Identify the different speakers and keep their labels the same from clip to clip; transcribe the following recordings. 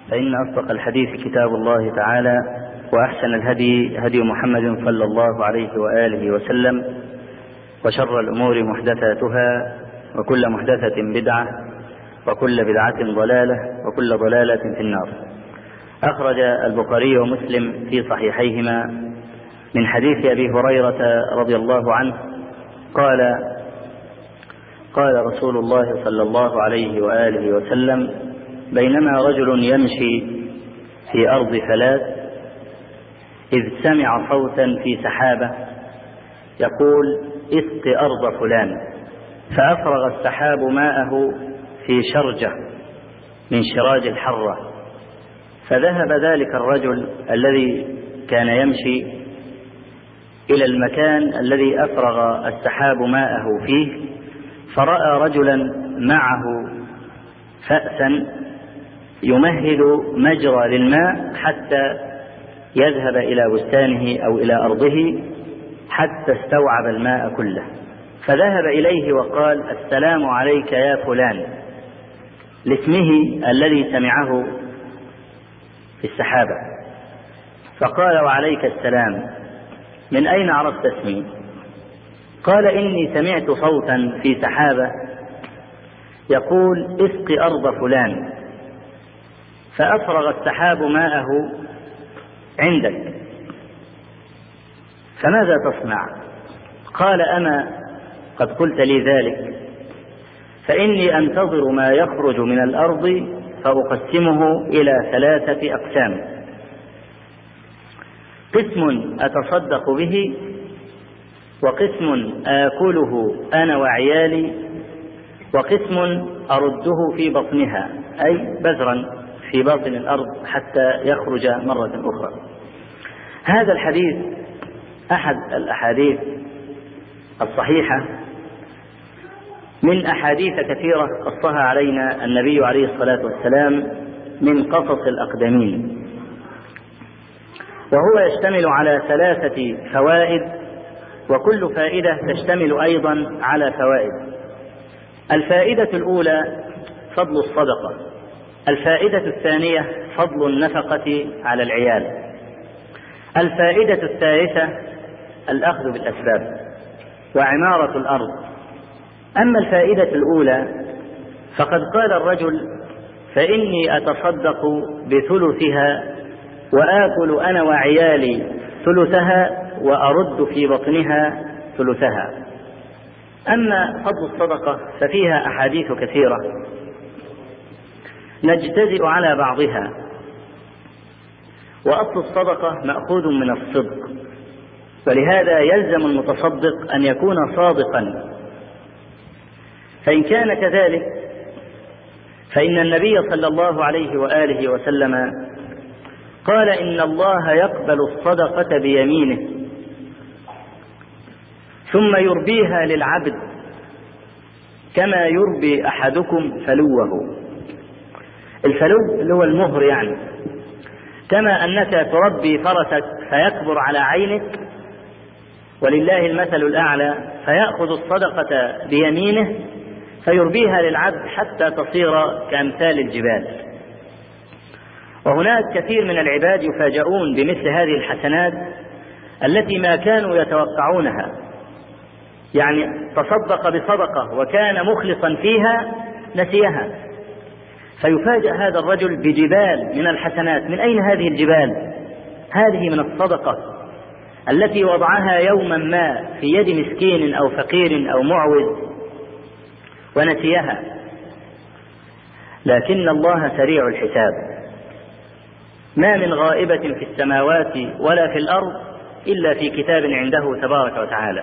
Speaker 1: فإن أصدق الحديث كتاب الله تعالى، وأحسن الهدي هدي محمد صلى الله عليه وآله وسلم، وشر الأمور محدثاتها، وكل محدثة بدعة، وكل بدعة ضلالة، وكل ضلالة في النار. أخرج البخاري ومسلم في صحيحيهما من حديث أبي هريرة رضي الله عنه قال رسول الله صلى الله عليه وآله وسلم: بينما رجل يمشي في أرض فلات إذ سمع صوتا في سحابة يقول: اسق أرض فلان، فأفرغ السحاب ماءه في شرجة من شراج الحرة، فذهب ذلك الرجل الذي كان يمشي إلى المكان الذي أفرغ السحاب ماءه فيه، فرأى رجلا معه فأسا يمهد مجرى للماء حتى يذهب إلى بستانه أو إلى أرضه حتى استوعب الماء كله، فذهب إليه وقال: السلام عليك يا فلان، لاسمه الذي سمعه في السحابة. فقال: وعليك السلام، من أين عرفت اسمي؟ قال: إني سمعت صوتا في سحابة يقول: اسق أرض فلان، فأفرغ السحاب ماءه عندك، فماذا تصنع؟ قال: أما قد قلت لي ذلك، فإني أنتظر ما يخرج من الأرض فأقسمه إلى 3 أقسام: قسم أتصدق به، وقسم آكله أنا وعيالي، وقسم أرده في بطنها، أي بذرا في باطن الأرض حتى يخرج مرة أخرى. هذا الحديث أحد الأحاديث الصحيحة من أحاديث كثيرة قصها علينا النبي عليه الصلاة والسلام من قصص الأقدمين، وهو يشتمل على 3 فوائد، وكل فائدة تشتمل أيضا على فوائد. الفائدة الأولى فضل الصدقة، الفائدة الثانية فضل النفقة على العيال، الفائدة الثالثة الأخذ بالأسباب وعمارة الأرض. أما الفائدة الأولى فقد قال الرجل: فإني أتصدق بثلثها وآكل أنا وعيالي ثلثها وأرد في بطنها ثلثها. أما فضل الصدقة ففيها أحاديث كثيرة نجتزئ على بعضها، وأصل الصدقة مأخوذ من الصدق، ولهذا يلزم المتصدق أن يكون صادقا، فإن كان كذلك فإن النبي صلى الله عليه وآله وسلم قال: إن الله يقبل الصدقة بيمينه ثم يربيها للعبد كما يربي أحدكم فلوه. الفلو اللي هو المهر، يعني كما أنك تربي فرسك فيكبر على عينك، ولله المثل الأعلى، فيأخذ الصدقة بيمينه فيربيها للعبد حتى تصير كأمثال الجبال. وهناك كثير من العباد يفاجؤون بمثل هذه الحسنات التي ما كانوا يتوقعونها، يعني تصدق بصدقة وكان مخلصا فيها نسيها، فيفاجأ هذا الرجل بجبال من الحسنات. من أين هذه الجبال؟ هذه من الصدقة التي وضعها يوما ما في يد مسكين أو فقير أو معوز ونسيها. لكن الله سريع الحساب، ما من غائبة في السماوات ولا في الأرض إلا في كتاب عنده تبارك وتعالى.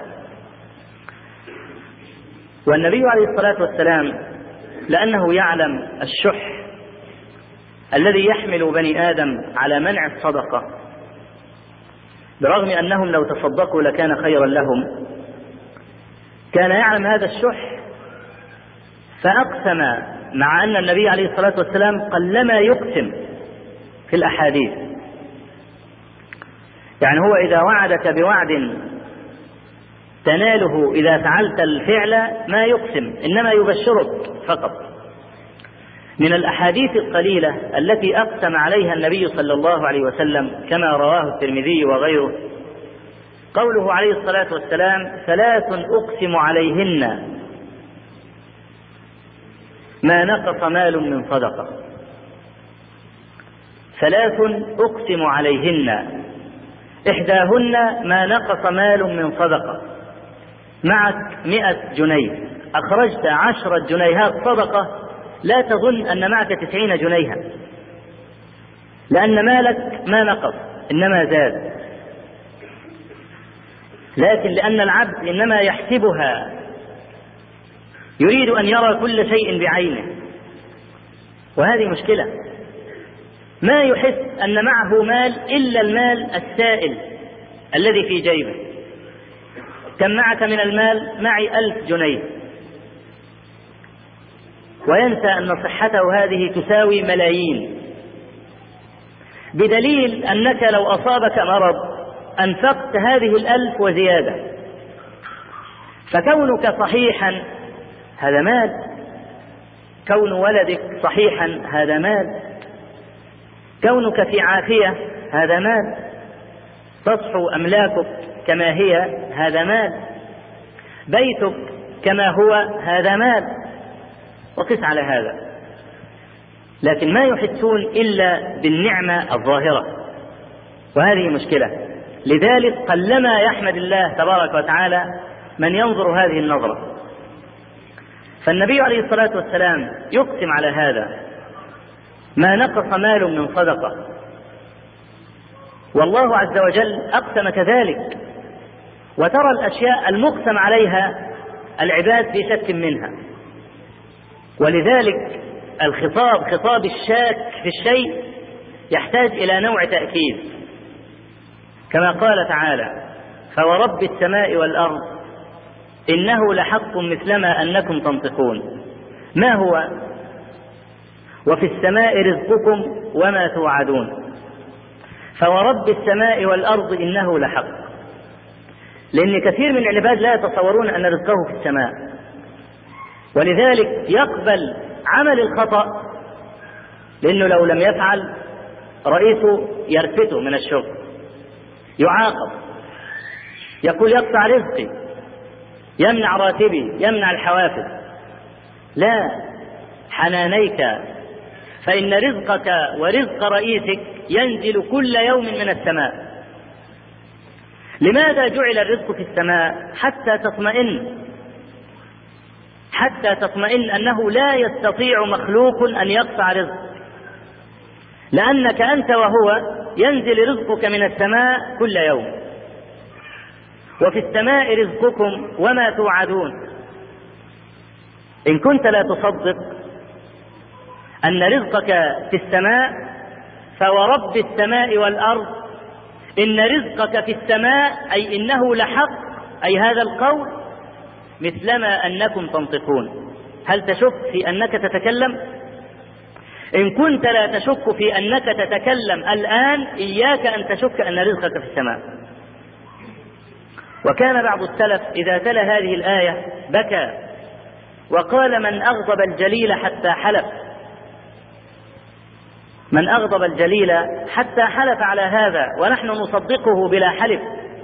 Speaker 1: والنبي عليه الصلاة والسلام لأنه يعلم الشح الذي يحمل بني آدم على منع الصدقة، برغم أنهم لو تصدقوا لكان خيرا لهم، كان يعلم هذا الشح فأقسم، مع أن النبي عليه الصلاة والسلام قلما يقسم في الأحاديث. يعني هو إذا وعدك بوعد تناله إذا فعلت الفعل ما يقسم، إنما يبشرك فقط. من الأحاديث القليلة التي أقسم عليها النبي صلى الله عليه وسلم كما رواه الترمذي وغيره قوله عليه الصلاة والسلام: 3 أقسم عليهن ما نقص مال من صدقة. 3 أقسم عليهن، إحداهن ما نقص مال من صدقة. معك 100 جنيه، أخرجت 10 جنيهات صدقة، لا تظن أن معك 90 جنيها، لأن مالك ما نقص إنما زاد، لكن لأن العبد إنما يحسبها، يريد أن يرى كل شيء بعينه، وهذه مشكلة. ما يحس أن معه مال إلا المال السائل الذي في جيبه. كم معك من المال؟ معي 1000 جنيه، وينسى أن صحته هذه تساوي ملايين، بدليل أنك لو أصابك مرض أنفقت هذه 1000 وزيادة. فكونك صحيحا هذا مال، كون ولدك صحيحا هذا مال، كونك في عافية هذا مال، تصحو أملاكك كما هي هذا مال، بيتك كما هو هذا مال، وقس على هذا. لكن ما يحسون إلا بالنعمة الظاهرة، وهذه مشكلة. لذلك قلما يحمد الله تبارك وتعالى من ينظر هذه النظرة. فالنبي عليه الصلاة والسلام يقسم على هذا: ما نقص مال من صدقة. والله عز وجل أقسم كذلك، وترى الأشياء المقسم عليها العباد في شك منها، ولذلك خطاب الشاك في الشيء يحتاج إلى نوع تأكيد، كما قال تعالى: فورب السماء والأرض إنه لحق مثلما أنكم تنطقون. ما هو؟ وفي السماء رزقكم وما توعدون. فورب السماء والأرض إنه لحق، لأن كثير من العباد لا يتصورون أن رزقه في السماء، ولذلك يقبل عمل الخطأ، لأنه لو لم يفعل رئيسه يرفته من الشغل، يعاقب، يقول يقطع رزقي، يمنع راتبي، يمنع الحوافز. لا، حنانيك، فإن رزقك ورزق رئيسك ينزل كل يوم من السماء. لماذا جعل الرزق في السماء؟ حتى تطمئن أنه لا يستطيع مخلوق أن يقطع رزق، لأنك أنت وهو ينزل رزقك من السماء كل يوم. وفي السماء رزقكم وما توعدون. إن كنت لا تصدق أن رزقك في السماء، فورب السماء والأرض إن رزقك في السماء، أي إنه لحق، أي هذا القول مثلما أنكم تنطقون. هل تشك في أنك تتكلم؟ إن كنت لا تشك في أنك تتكلم الآن، إياك أن تشك أن رزقك في السماء. وكان بعض السلف إذا تلا هذه الآية بكى وقال: من أغضب الجليل حتى حلف، من أغضب الجليل حتى حلف على هذا، ونحن نصدقه بلا حلف.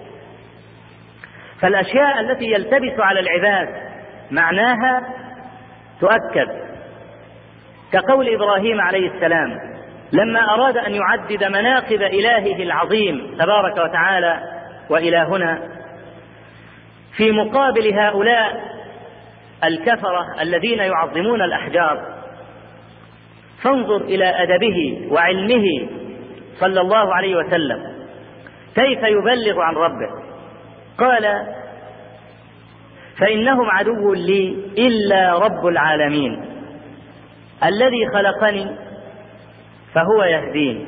Speaker 1: فالأشياء التي يلتبس على العباد معناها تؤكد، كقول إبراهيم عليه السلام لما أراد أن يعدد مناقب إلهه العظيم تبارك وتعالى وإلهنا في مقابل هؤلاء الكفرة الذين يعظمون الأحجار. فانظر إلى أدبه وعلمه صلى الله عليه وسلم كيف يبلغ عن ربه. قال: فإنهم عدو لي إلا رب العالمين الذي خلقني فهو يهدين.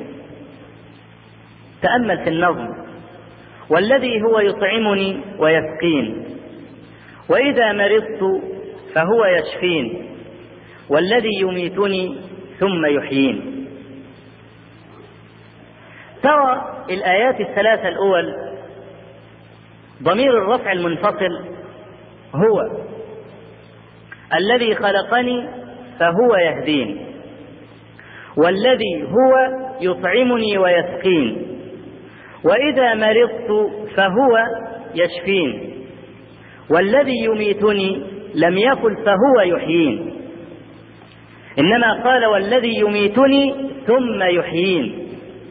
Speaker 1: تأمل في النظم: والذي هو يطعمني ويسقين، وإذا مرضت فهو يشفين، والذي يميتني ثم يحيين. ترى الآيات الثلاثة الأول ضمير الرفع المنفصل هو الذي خلقني فهو يهدين، والذي هو يطعمني ويسقين، وإذا مرضت فهو يشفين، والذي يميتني لم يقل فهو يحيين، إنما قال والذي يميتني ثم يحيين.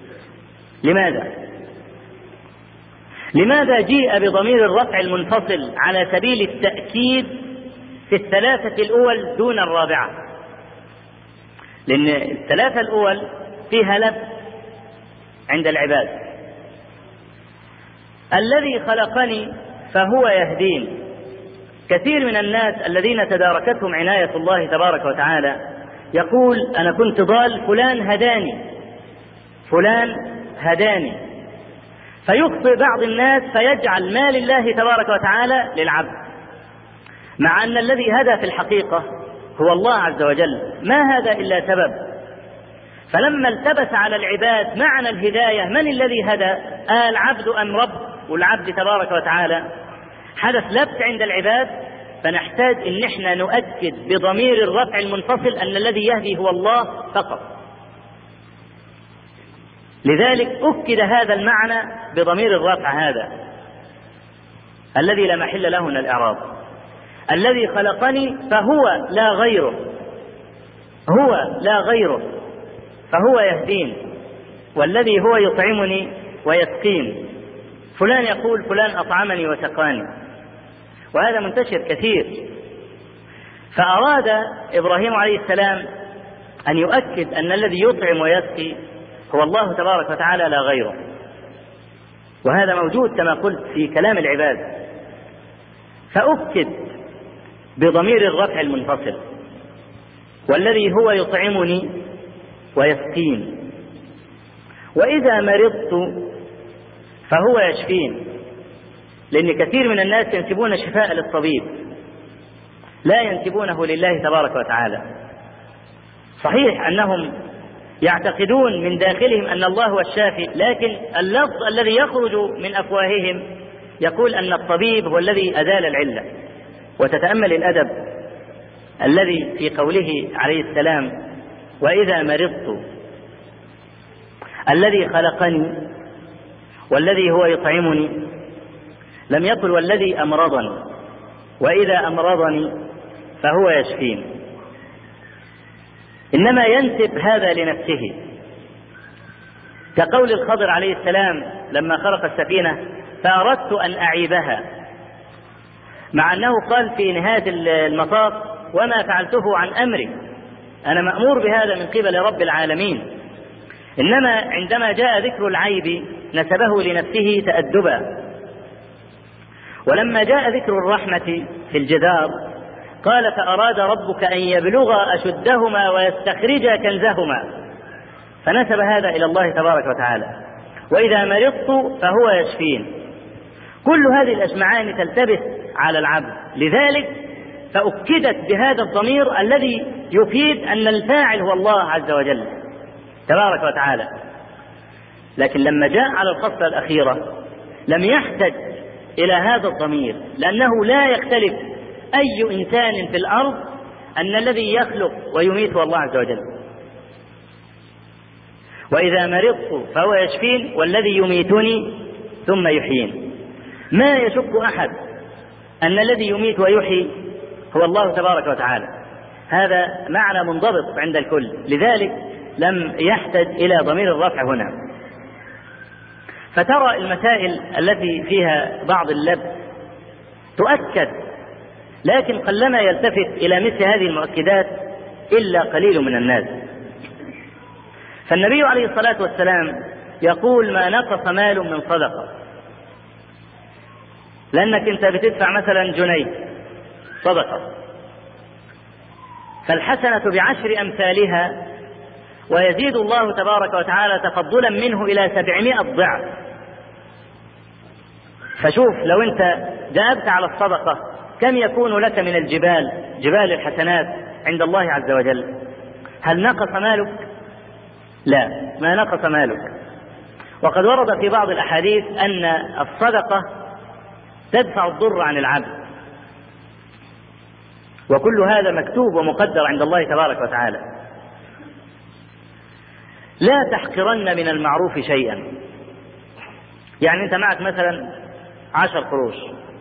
Speaker 1: لماذا جيء بضمير الرفع المنفصل على سبيل التأكيد في الثلاثة الأول دون الرابعة؟ لأن الثلاثة الأول فيها لبس عند العباد. الذي خلقني فهو يهدين. كثير من الناس الذين تداركتهم عناية الله تبارك وتعالى يقول أنا كنت ضال، فلان هداني، فيخطئ بعض الناس فيجعل ما لله تبارك وتعالى للعبد، مع أن الذي هدى في الحقيقة هو الله عز وجل، ما هذا إلا سبب. فلما التبس على العباد معنى الهداية، من الذي هدى؟ العبد أم رب؟ والعبد تبارك وتعالى. حدث لبس عند العباد، فنحتاج ان احنا نؤكد بضمير الرفع المنفصل ان الذي يهدي هو الله فقط. لذلك أكد هذا المعنى بضمير الرفع هذا الذي لا محل له من الإعراب. الذي خلقني فهو لا غيره، فهو يهدين، والذي هو يطعمني ويسقين. فلان يقول فلان أطعمني وسقاني، وهذا منتشر كثير. فأراد إبراهيم عليه السلام أن يؤكد أن الذي يطعم ويسقي هو الله تبارك وتعالى لا غيره، وهذا موجود كما قلت في كلام العباد. فأكد بضمير الرفع المنفصل والذي هو يطعمني ويسقين، وإذا مرضت فهو يشفين. لأن كثير من الناس ينسبون الشفاء للطبيب، لا ينسبونه لله تبارك وتعالى. صحيح أنهم يعتقدون من داخلهم أن الله هو الشافي، لكن اللفظ الذي يخرج من أفواههم يقول أن الطبيب هو الذي أزال العلة. وتتأمل الأدب الذي في قوله عليه السلام وإذا مرضت، الذي خلقني والذي هو يطعمني، لم يقل والذي أمرضني، وإذا أمرضني فهو يشفين، إنما ينسب هذا لنفسه، كقول الخضر عليه السلام لما خلق السفينة فأردت أن أعيبها، مع أنه قال في نهاية المطاف وما فعلته عن أمري، أنا مأمور بهذا من قبل رب العالمين. إنما عندما جاء ذكر العيب نسبه لنفسه تأدبا. ولما جاء ذكر الرحمة في الجدار قال فأراد ربك أن يبلغ أشدهما ويستخرج كنزهما، فنسب هذا إلى الله تبارك وتعالى. وإذا مرضت فهو يشفين. كل هذه الأسمعان تلتبس على العبد، لذلك فأكدت بهذا الضمير الذي يفيد أن الفاعل هو الله عز وجل تبارك وتعالى. لكن لما جاء على الخصلة الأخيرة لم يحتج إلى هذا الضمير، لأنه لا يختلف أي إنسان في الأرض أن الذي يخلق ويميت هو الله عز وجل. وإذا مرضت فهو يشفين والذي يميتني ثم يحيين. ما يشك أحد أن الذي يميت ويحيي هو الله تبارك وتعالى، هذا معنى منضبط عند الكل، لذلك لم يحتج إلى ضمير الرفع هنا. فترى المسائل التي فيها بعض اللبس تؤكد، لكن قلما يلتفت إلى مثل هذه المؤكدات إلا قليل من الناس. فالنبي عليه الصلاة والسلام يقول ما نقص مال من صدقة، لأنك أنت بتدفع مثلا جنيه صدقة، فالحسنة ب10 أمثالها، ويزيد الله تبارك وتعالى تفضلا منه إلى 700 ضعف. فشوف لو أنت ذهبت على الصدقة كم يكون لك من الجبال، جبال الحسنات عند الله عز وجل. هل نقص مالك؟ لا، ما نقص مالك. وقد ورد في بعض الأحاديث أن الصدقة تدفع الضر عن العبد، وكل هذا مكتوب ومقدر عند الله تبارك وتعالى. لا تحقرن من المعروف شيئا. يعني أنت معك مثلا 10 قروش،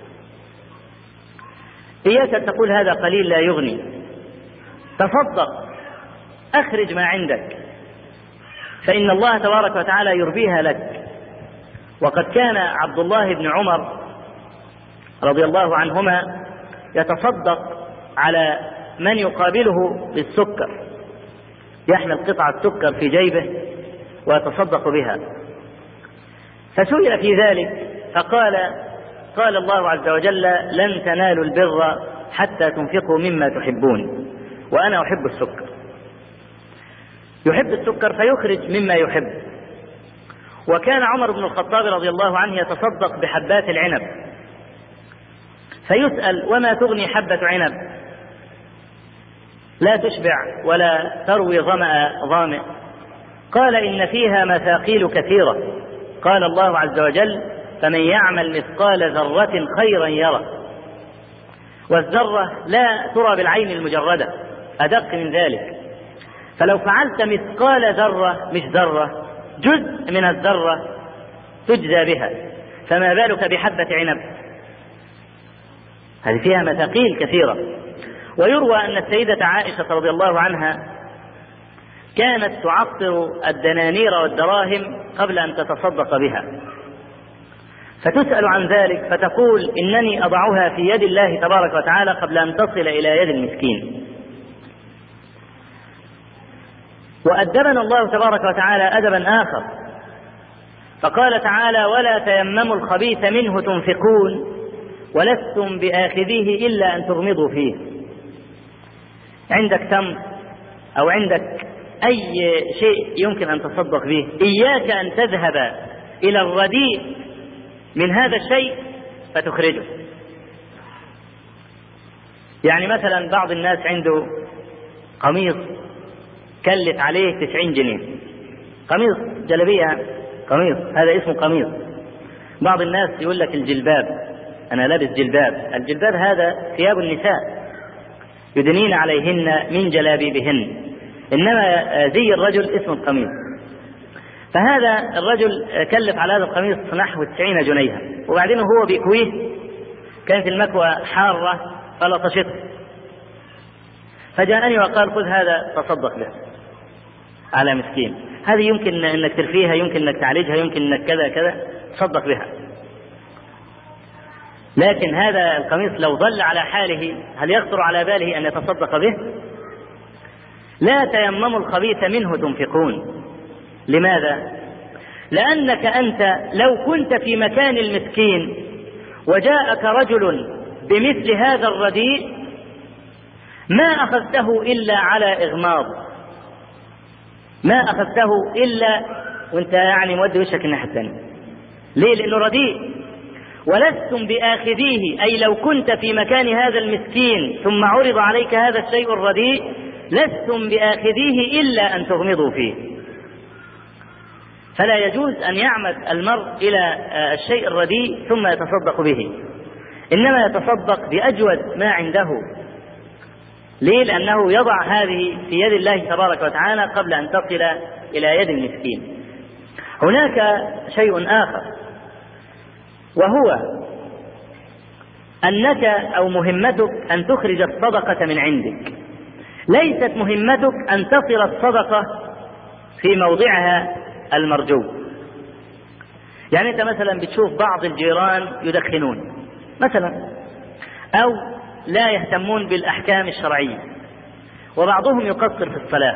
Speaker 1: إياك أن تقول هذا قليل لا يغني، تصدق، أخرج ما عندك، فإن الله تبارك وتعالى يربيها لك. وقد كان عبد الله بن عمر رضي الله عنهما يتصدق على من يقابله بالسكر، يحمل قطعة سكر في جيبه ويتصدق بها. فسئل في ذلك فقال: قال الله عز وجل: لن تنالوا البر حتى تنفقوا مما تحبون، وأنا أحب السكر. يحب السكر فيخرج مما يحب. وكان عمر بن الخطاب رضي الله عنه يتصدق بحبات العنب، فيسأل: وما تغني حبة عنب؟ لا تشبع ولا تروي ظمأ ظامئ. قال: إن فيها مثاقيل كثيرة. قال الله عز وجل: فمن يعمل مثقال ذرة خيرا يره. والذرة لا ترى بالعين المجردة، أدق من ذلك. فلو فعلت مثقال ذرة، مش ذرة، جزء من الذرة، تجزى بها، فما بالك بحبة عنب؟ هذه فيها مثاقيل كثيرة. ويروى أن السيدة عائشة رضي الله عنها كانت تعطر الدنانير والدراهم قبل أن تتصدق بها، فتسأل عن ذلك فتقول: إنني أضعها في يد الله تبارك وتعالى قبل أن تصل إلى يد المسكين. وأدبنا الله تبارك وتعالى أدبا آخر، فقال تعالى: ولا تيمموا الخبيث منه تنفقون ولستم بآخذيه إلا أن تغمضوا فيه. عندك تمر أو عندك أي شيء يمكن أن تصدق به، إياك أن تذهب إلى الرديء من هذا الشيء فتخرجه. يعني مثلا بعض الناس عنده قميص كلف عليه 90 جنيه، قميص جلبية، قميص، هذا اسمه قميص. بعض الناس يقول لك الجلباب، أنا لابس جلباب. الجلباب هذا ثياب النساء يدنين عليهن من جلابيبهن، إنما زي الرجل اسمه القميص. فهذا الرجل كلف على هذا القميص نحو 90 جنيها، وبعدين هو بيكويه كانت المكوى حارة فلطشته، فجاءني وقال: خذ هذا تصدق به على مسكين، هذه يمكن أنك ترفيها، يمكن أنك تعالجها، يمكن أنك كذا كذا، تصدق بها. لكن هذا القميص لو ظل على حاله هل يخطر على باله أن يتصدق به؟ لا تيمموا الخبيث منه تنفقون. لماذا؟ لأنك أنت لو كنت في مكان المسكين وجاءك رجل بمثل هذا الرديء ما أخذته إلا على إغماض، ما أخذته إلا وانت يعني مودي وشك الناحية الثانية. ليه؟ لأنه رديء. ولستم بآخذيه، أي لو كنت في مكان هذا المسكين ثم عرض عليك هذا الشيء الرديء لستم بآخذيه إلا أن تغمضوا فيه. فلا يجوز أن يعمد المرء إلى الشيء الرديء ثم يتصدق به، إنما يتصدق بأجود ما عنده. ليه؟ لأنه يضع هذه في يد الله تبارك وتعالى قبل أن تصل إلى يد المسكين. هناك شيء آخر، وهو أنك أو مهمتك أن تخرج الصدقة من عندك، ليست مهمتك أن تصل الصدقة في موضعها المرجو. يعني أنت مثلا بتشوف بعض الجيران يدخنون مثلا، أو لا يهتمون بالأحكام الشرعية، وبعضهم يقصر في الصلاة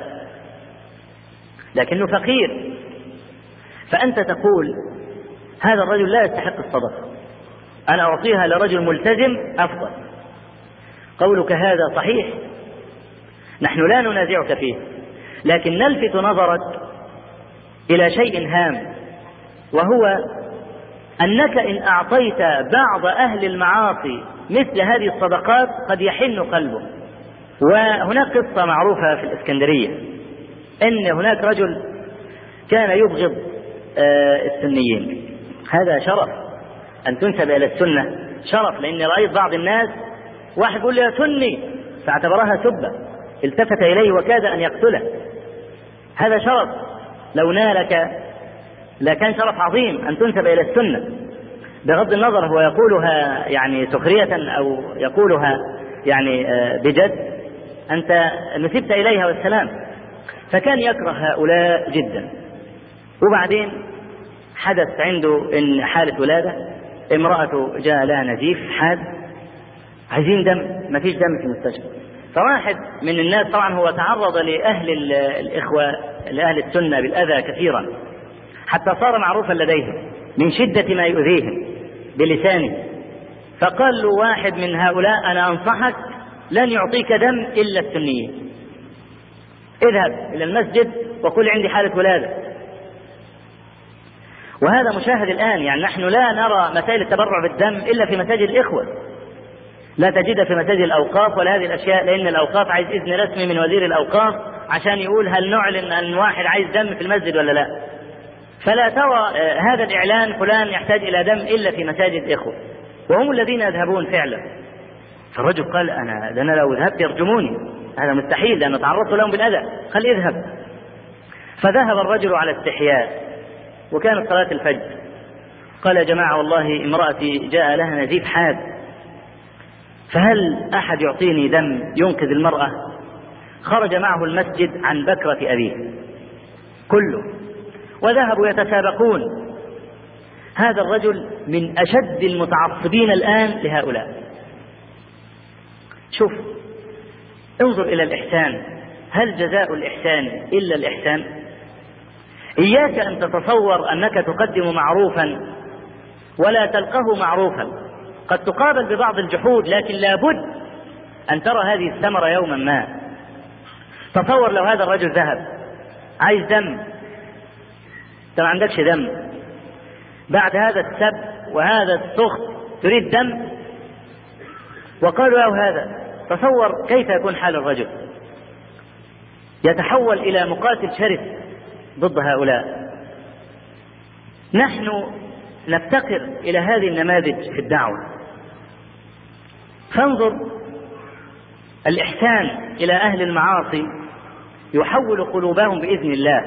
Speaker 1: لكنه فقير، فأنت تقول: هذا الرجل لا يستحق الصدقة، أنا أعطيها لرجل ملتزم أفضل. قولك هذا صحيح، نحن لا ننازعك فيه، لكن نلفت نظرك إلى شيء هام، وهو أنك إن أعطيت بعض أهل المعاصي مثل هذه الصدقات قد يحن قلبه. وهناك قصة معروفة في الإسكندرية، إن هناك رجل كان يبغض السنيين. هذا شرف أن تنسب إلى السنة، شرف، لأني رأيت بعض الناس واحد يقول له يا سني فاعتبرها سبة، التفت إليه وكاد أن يقتله. هذا شرف، لو نالك لكان شرف عظيم أن تنسب إلى السنة، بغض النظر هو يقولها يعني سخرية أو يقولها يعني بجد، أنت نسبت إليها والسلام. فكان يكره هؤلاء جدا. وبعدين حدث عنده إن حالة ولادة، امرأته جاء لها نزيف حاد، عايزين دم، ما فيش دم في المستشفى. فواحد من الناس، طبعا هو تعرض لأهل الإخوة لأهل السنة بالأذى كثيرا حتى صار معروفا لديهم من شدة ما يؤذيهم بلسانه. فقال له واحد من هؤلاء: أنا أنصحك لن يعطيك دم إلا السنيين، اذهب إلى المسجد وقل عندي حالة ولادة. وهذا مشاهد الآن، يعني نحن لا نرى مسائل التبرع بالدم إلا في مساجد الإخوة، لا تجد في مساجد الأوقاف ولا هذه الأشياء، لأن الأوقاف عايز إذن رسمي من وزير الأوقاف عشان يقول هل نعلن أن واحد عايز دم في المسجد ولا لا. فلا ترى هذا الإعلان فلان يحتاج إلى دم إلا في مساجد الإخوة، وهم الذين يذهبون فعلا. فالرجل قال: أنا لو ذهبت يرجموني، هذا مستحيل لأن تعرضت لهم بالأذى، خل اذهب. فذهب الرجل على استحياء، وكانت صلاة الفجر. قال: يا جماعة والله امرأتي جاء لها نزيف حاد، فهل أحد يعطيني دم ينقذ المرأة؟ خرج معه المسجد عن بكرة أبيه كله، وذهبوا يتسابقون. هذا الرجل من أشد المتعصبين الآن لهؤلاء. شوف، انظر إلى الإحسان، هل جزاء الإحسان إلا الإحسان؟ إياك أن تتصور أنك تقدم معروفا ولا تلقه معروفا، قد تقابل ببعض الجحود، لكن لابد أن ترى هذه الثمرة يوما ما. تصور لو هذا الرجل ذهب عايز دم، أنت ما عندكش دم، بعد هذا السب وهذا السخط تريد دم، وقالوا له هذا، تصور كيف يكون حال الرجل، يتحول إلى مقاتل شرس ضد هؤلاء. نحن نفتقر إلى هذه النماذج في الدعوة. فانظر، الإحسان إلى أهل المعاصي يحول قلوبهم بإذن الله.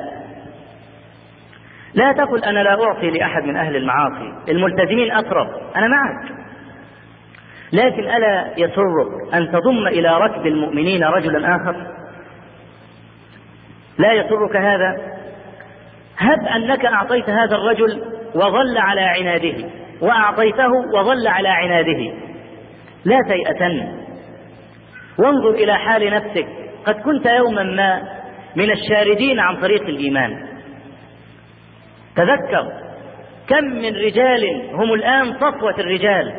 Speaker 1: لا تقل أنا لا أعطي لأحد من أهل المعاصي، الملتزمين أقرب، أنا معك، لكن ألا يسرك أن تضم إلى ركب المؤمنين رجلا آخر؟ لا يسرك هذا؟ هب أنك أعطيت هذا الرجل وظل على عناده، وأعطيته وظل على عناده، لا تيأسن. وانظر إلى حال نفسك، قد كنت يوما ما من الشاردين عن طريق الإيمان. تذكر كم من رجال هم الآن صفوة الرجال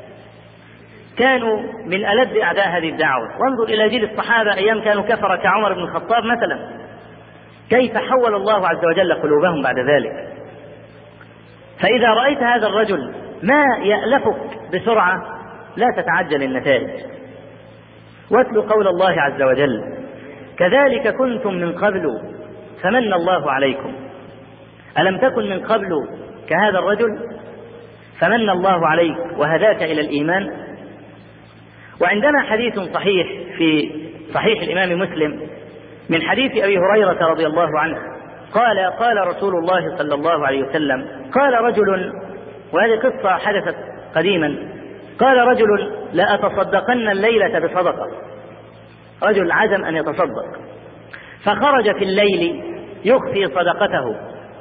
Speaker 1: كانوا من ألد أعداء هذه الدعوة. وانظر إلى جيل الصحابة أيام كانوا كفر كعمر بن الخطاب مثلا، كيف حول الله عز وجل قلوبهم بعد ذلك. فإذا رأيت هذا الرجل ما يألفك بسرعة لا تتعجل النتائج. واتل قول الله عز وجل: كذلك كنتم من قبل فمن الله عليكم. ألم تكن من قبل كهذا الرجل فمن الله عليك وهداك إلى الإيمان. وعندنا حديث صحيح في صحيح الإمام مسلم من حديث أبي هريرة رضي الله عنه قال رسول الله صلى الله عليه وسلم: قال رجل، وهذه قصة حدثت قديما، قال رجل: لأتصدقن الليلة بصدقة. رجل عزم أن يتصدق، فخرج في الليل يخفي صدقته،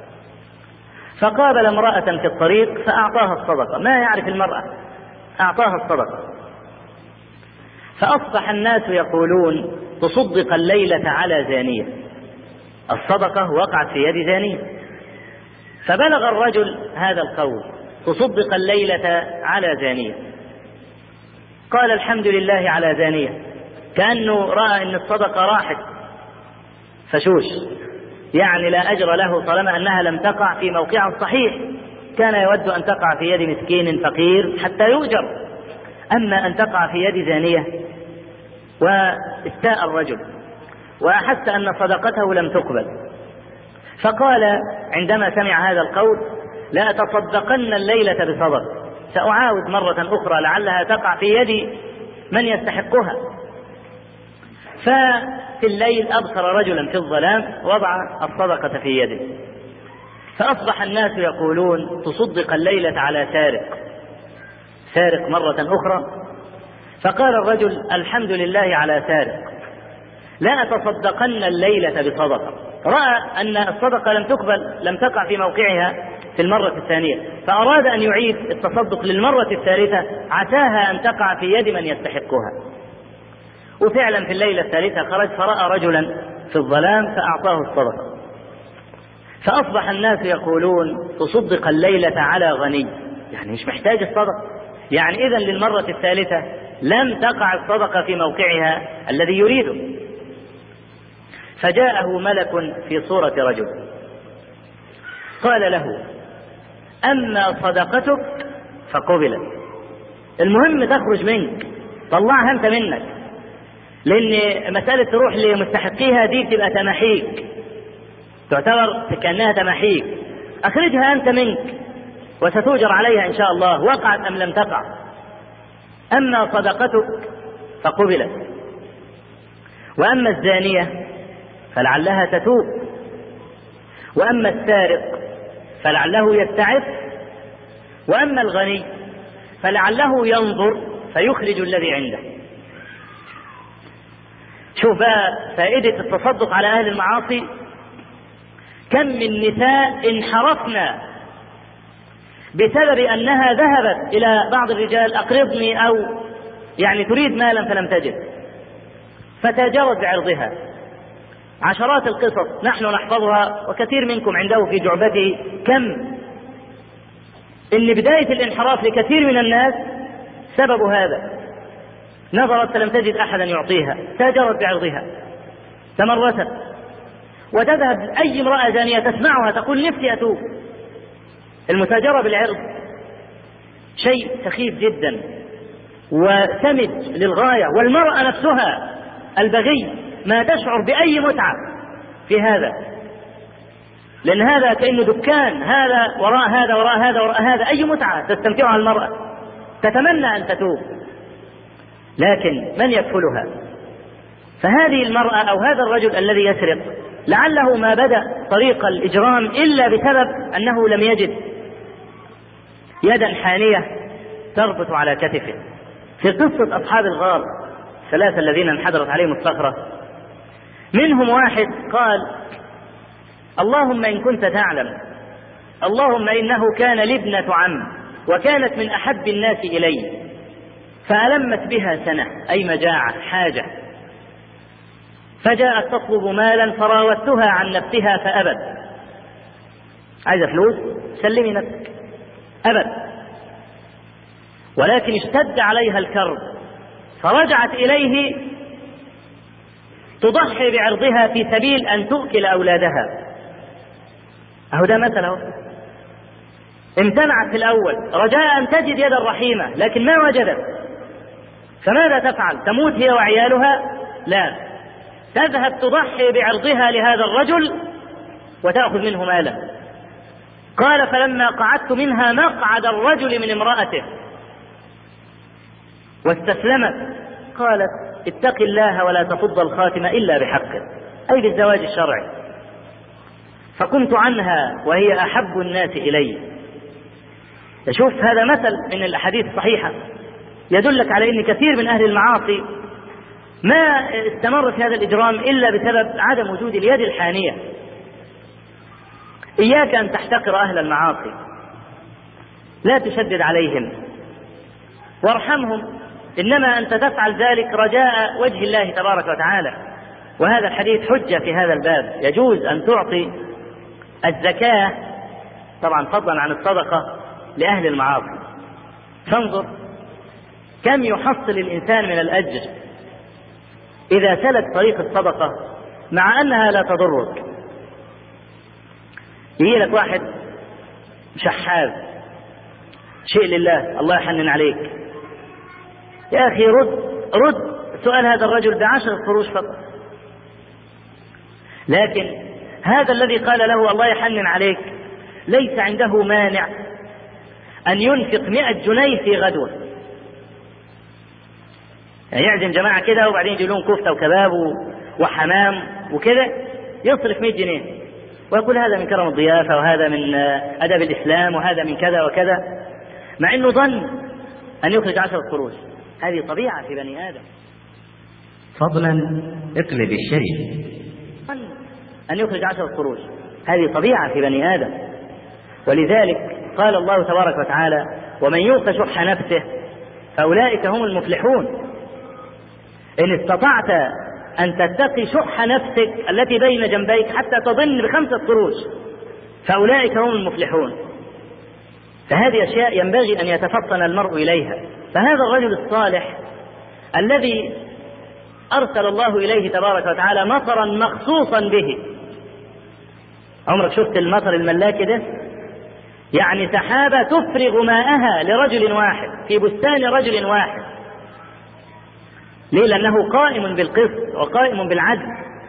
Speaker 1: فقابل امرأة في الطريق فأعطاها الصدقة، ما يعرف المرأة، أعطاها الصدقة. فأصبح الناس يقولون: تصدق الليلة على زانية، الصدقة وقعت في يد زانية. فبلغ الرجل هذا القول: تصدق الليلة على زانية. قال: الحمد لله على زانية، كأنه رأى أن الصدقة راحت فشوش، يعني لا أجر له طالما أنها لم تقع في موقعها الصحيح، كان يود أن تقع في يد مسكين فقير حتى يؤجر، أما أن تقع في يد زانية. واستاء الرجل وأحس أن صدقته لم تقبل، فقال عندما سمع هذا القول: لا أتصدقن الليلة بصدق، سأعاود مرة أخرى لعلها تقع في يد من يستحقها. ففي الليل أبصر رجلا في الظلام وضع الصدقة في يده، فأصبح الناس يقولون تصدق الليلة على سارق مرة أخرى. فقال الرجل الحمد لله على سارق، لا أتصدقن الليلة بصدقة. رأى أن الصدقة لم تقع في موقعها في المرة الثانية، فأراد أن يعيد التصدق للمرة الثالثة عساها أن تقع في يد من يستحقها. وفعلا في الليلة الثالثة خرج فرأى رجلا في الظلام فأعطاه الصدقة، فأصبح الناس يقولون تصدق الليلة على غني، يعني مش محتاج الصدقة، يعني إذن للمرة الثالثة لم تقع الصدقة في موقعها الذي يريده. فجاءه ملك في صورة رجل قال له أما صدقتك فقبلت، المهم تخرج منك، طلعها أنت منك، لأن مسألة تروح لمستحقيها دي بتبقى تمحيك، تعتبر كأنها تمحيك، أخرجها أنت منك وستؤجر عليها إن شاء الله وقعت أم لم تقع. أما صدقتك فقبلت، وأما الزانية فلعلها تتوب، وأما السارق فلعله يستعف، وأما الغني فلعله ينظر فيخرج الذي عنده. شوف بقى فائدة التصدق على أهل المعاصي. كم من نساء انحرفنا بسبب أنها ذهبت إلى بعض الرجال أقرضني، أو يعني تريد مالا فلم تجد، فتاجرت بعرضها. عشرات القصص نحن نحفظها وكثير منكم عنده في جعبته كم إن بداية الانحراف لكثير من الناس سبب هذا، نظرت فلم تجد أحدا يعطيها، تاجرت بعرضها، تمرست، وتذهب أي امرأة زانية تسمعها تقول نفسي أتوب. المتاجرة بالعرض شيء سخيف جدا وسمج للغاية، والمرأة نفسها البغي ما تشعر بأي متعة في هذا، لأن هذا كأنه دكان، هذا وراء هذا وراء هذا وراء هذا، أي متعة تستمتعها المرأة، تتمنى أن تتوب، لكن من يكفلها؟ فهذه المرأة أو هذا الرجل الذي يسرق لعله ما بدأ طريق الإجرام إلا بسبب أنه لم يجد يدا حانية تربط على كتفه. في قصة أصحاب الغار ثلاثة الذين انحدرت عليهم الصخرة، منهم واحد قال اللهم إن كنت تعلم، اللهم إنه كان لي ابنة عم وكانت من أحب الناس إلي، فألمت بها سنة أي مجاعة حاجة، فجاءت تطلب مالا فراودتها عن نفسها فأبت، عايزة فلوس سلمي نفسك، أبت، ولكن اشتد عليها الكرب فرجعت إليه تضحي بعرضها في سبيل أن تؤكل أولادها. أهو ده مثلا، امتنعت في الأول رجاء أن تجد يدا رحيمة لكن ما وجدت، فماذا تفعل؟ تموت هي وعيالها؟ لا، تذهب تضحي بعرضها لهذا الرجل وتأخذ منه مالا. قال فلما قعدت منها مقعد الرجل من امرأته واستسلمت، قالت اتق الله ولا تفض الخاتمة إلا بحقه، أي بالزواج الشرعي، فقمت عنها وهي أحب الناس إلي. تشوف هذا مثل من الأحاديث الصحيحة يدلك على أن كثير من أهل المعاصي ما استمر في هذا الإجرام إلا بسبب عدم وجود اليد الحانية. إياك أن تحتقر أهل المعاصي، لا تشدد عليهم وارحمهم، إنما أنت تفعل ذلك رجاء وجه الله تبارك وتعالى. وهذا الحديث حجة في هذا الباب. يجوز أن تعطي الزكاة طبعا فضلا عن الصدقة لأهل المعاصي. فانظر كم يحصل الإنسان من الأجر إذا سلك طريق الصدقة مع أنها لا تضرك. يجي لك واحد شحاذ شيء لله الله يحنن عليك، يا أخي رد سؤال هذا الرجل ب10 قروش فقط، لكن هذا الذي قال له الله يحنن عليك ليس عنده مانع أن ينفق 100 جنيه في غدوة، يعني يعزم جماعة كده وبعدين يجيب لهم كفتة وكباب وحمام وكده، يصرف 100 جنيه ويقول هذا من كرم الضيافة وهذا من أدب الإسلام وهذا من كذا وكذا، مع أنه ظن أن يخرج 10 قروش. هذه طبيعة في بني آدم.
Speaker 2: فضلا اقلب الشيء.
Speaker 1: أن يخرج 10 قروش هذه طبيعة في بني آدم. ولذلك قال الله تبارك وتعالى: ومن يوق شح نفسه فأولئك هم المفلحون. إن استطعت أن تتقي شح نفسك التي بين جنبيك حتى تظن ب5 قروش فأولئك هم المفلحون. فهذه أشياء ينبغي أن يتفطن المرء إليها. فهذا الرجل الصالح الذي أرسل الله إليه تبارك وتعالى مطرا مخصوصا به. عمرك شفت المطر الملاكي ده؟ يعني سحابة تفرغ ماءها لرجل واحد في بستان رجل واحد. ليه؟ لأنه قائم بالقسط وقائم بالعدل.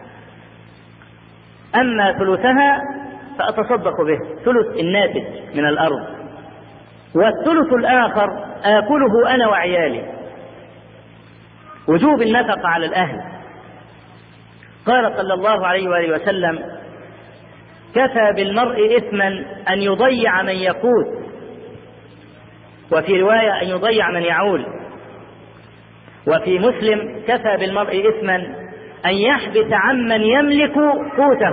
Speaker 1: أما ثلثها فأتصدق به، ثلث الناتج من الأرض، والثلث الآخر آكله أنا وعيالي. وجوب النفقة على الأهل. قال صلى الله عليه وآله وسلم: كفى بالمرء إثما أن يضيع من يقوت، وفي رواية أن يضيع من يعول. وفي مسلم: كفى بالمرء إثما أن يحبس عمن يملك قوته.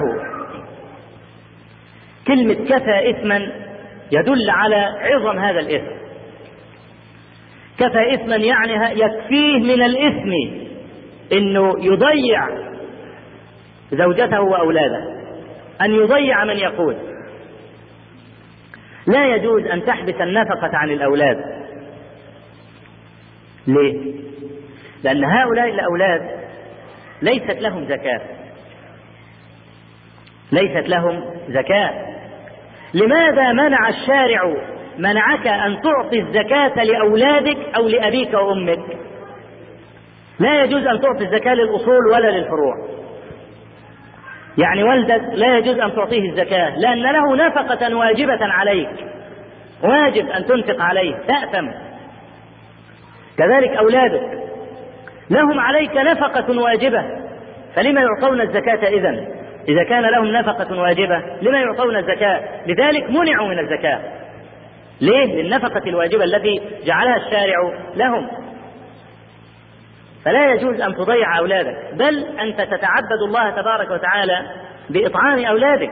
Speaker 1: كلمة كفى إثما يدل على عظم هذا الإثم. كفى إثما يعني يكفيه من الإثم إنه يضيع زوجته وأولاده، أن يضيع من يقود. لا يجوز أن تحبس النفقة عن الأولاد. ليه؟ لأن هؤلاء الأولاد ليست لهم زكاة، ليست لهم زكاة. لماذا منع الشارع منعك أن تعطي الزكاة لأولادك أو لأبيك وأمك؟ لا يجوز أن تعطي الزكاة للأصول ولا للفروع. يعني ولدك لا يجوز أن تعطيه الزكاة لأن له نفقة واجبة عليك، واجب أن تنفق عليه، تأثم. كذلك أولادك لهم عليك نفقة واجبة، فلما يعطون الزكاة إذن؟ إذا كان لهم نفقة واجبة لما يعطون الزكاة؟ لذلك منعوا من الزكاة. ليه؟ للنفقة الواجبة التي جعلها الشارع لهم. فلا يجوز أن تضيع أولادك، بل أنت تتعبد الله تبارك وتعالى بإطعام أولادك.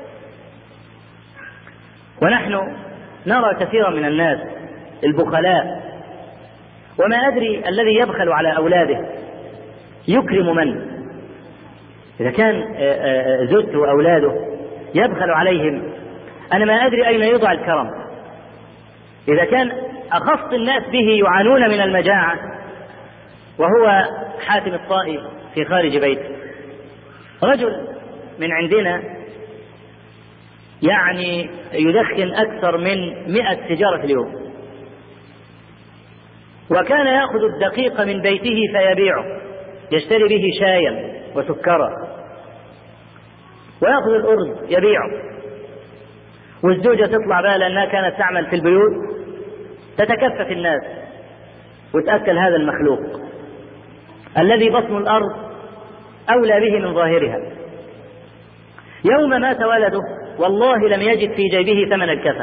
Speaker 1: ونحن نرى كثيرا من الناس البخلاء، وما أدري الذي يبخل على أولاده يكرم من؟ إذا كان زوجته وأولاده يبخل عليهم، أنا ما أدري أين يضع الكرم. إذا كان أخص الناس به يعانون من المجاعة وهو حاتم الطائي في خارج بيته. رجل من عندنا يعني يدخن أكثر من 100 سيجارة في اليوم، وكان يأخذ الدقيق من بيته فيبيعه، يشتري به شايا وسكرا، ويأخذ الأرز يبيعه. والزوجة تطلع بها لأنها كانت تعمل في البيوت تتكفف الناس وتأكل هذا المخلوق الذي بطن الأرض أولى به من ظاهرها. يوم مات ولده والله لم يجد في جيبه ثمن الكفن.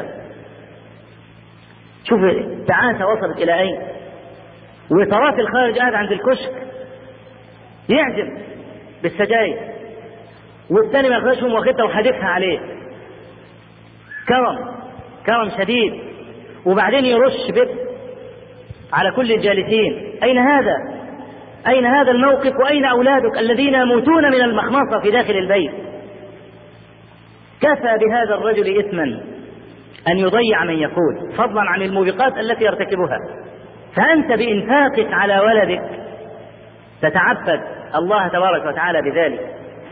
Speaker 1: شوف التعاسة وصلت إلى أين. وتراه في الخارج قاعد عند الكشك يعزم بالسجاير، والثاني ما يخرجهم واخدها وحدفها عليه. كرم شديد. وبعدين يرش بيت على كل الجالسين. أين هذا الموقف؟ وأين أولادك الذين يموتون من المخمصة في داخل البيت؟ كفى بهذا الرجل إثما أن يضيع من يقود، فضلا عن الموبقات التي يرتكبها. فأنت بإنفاقك على ولدك تتعبد الله تبارك وتعالى بذلك.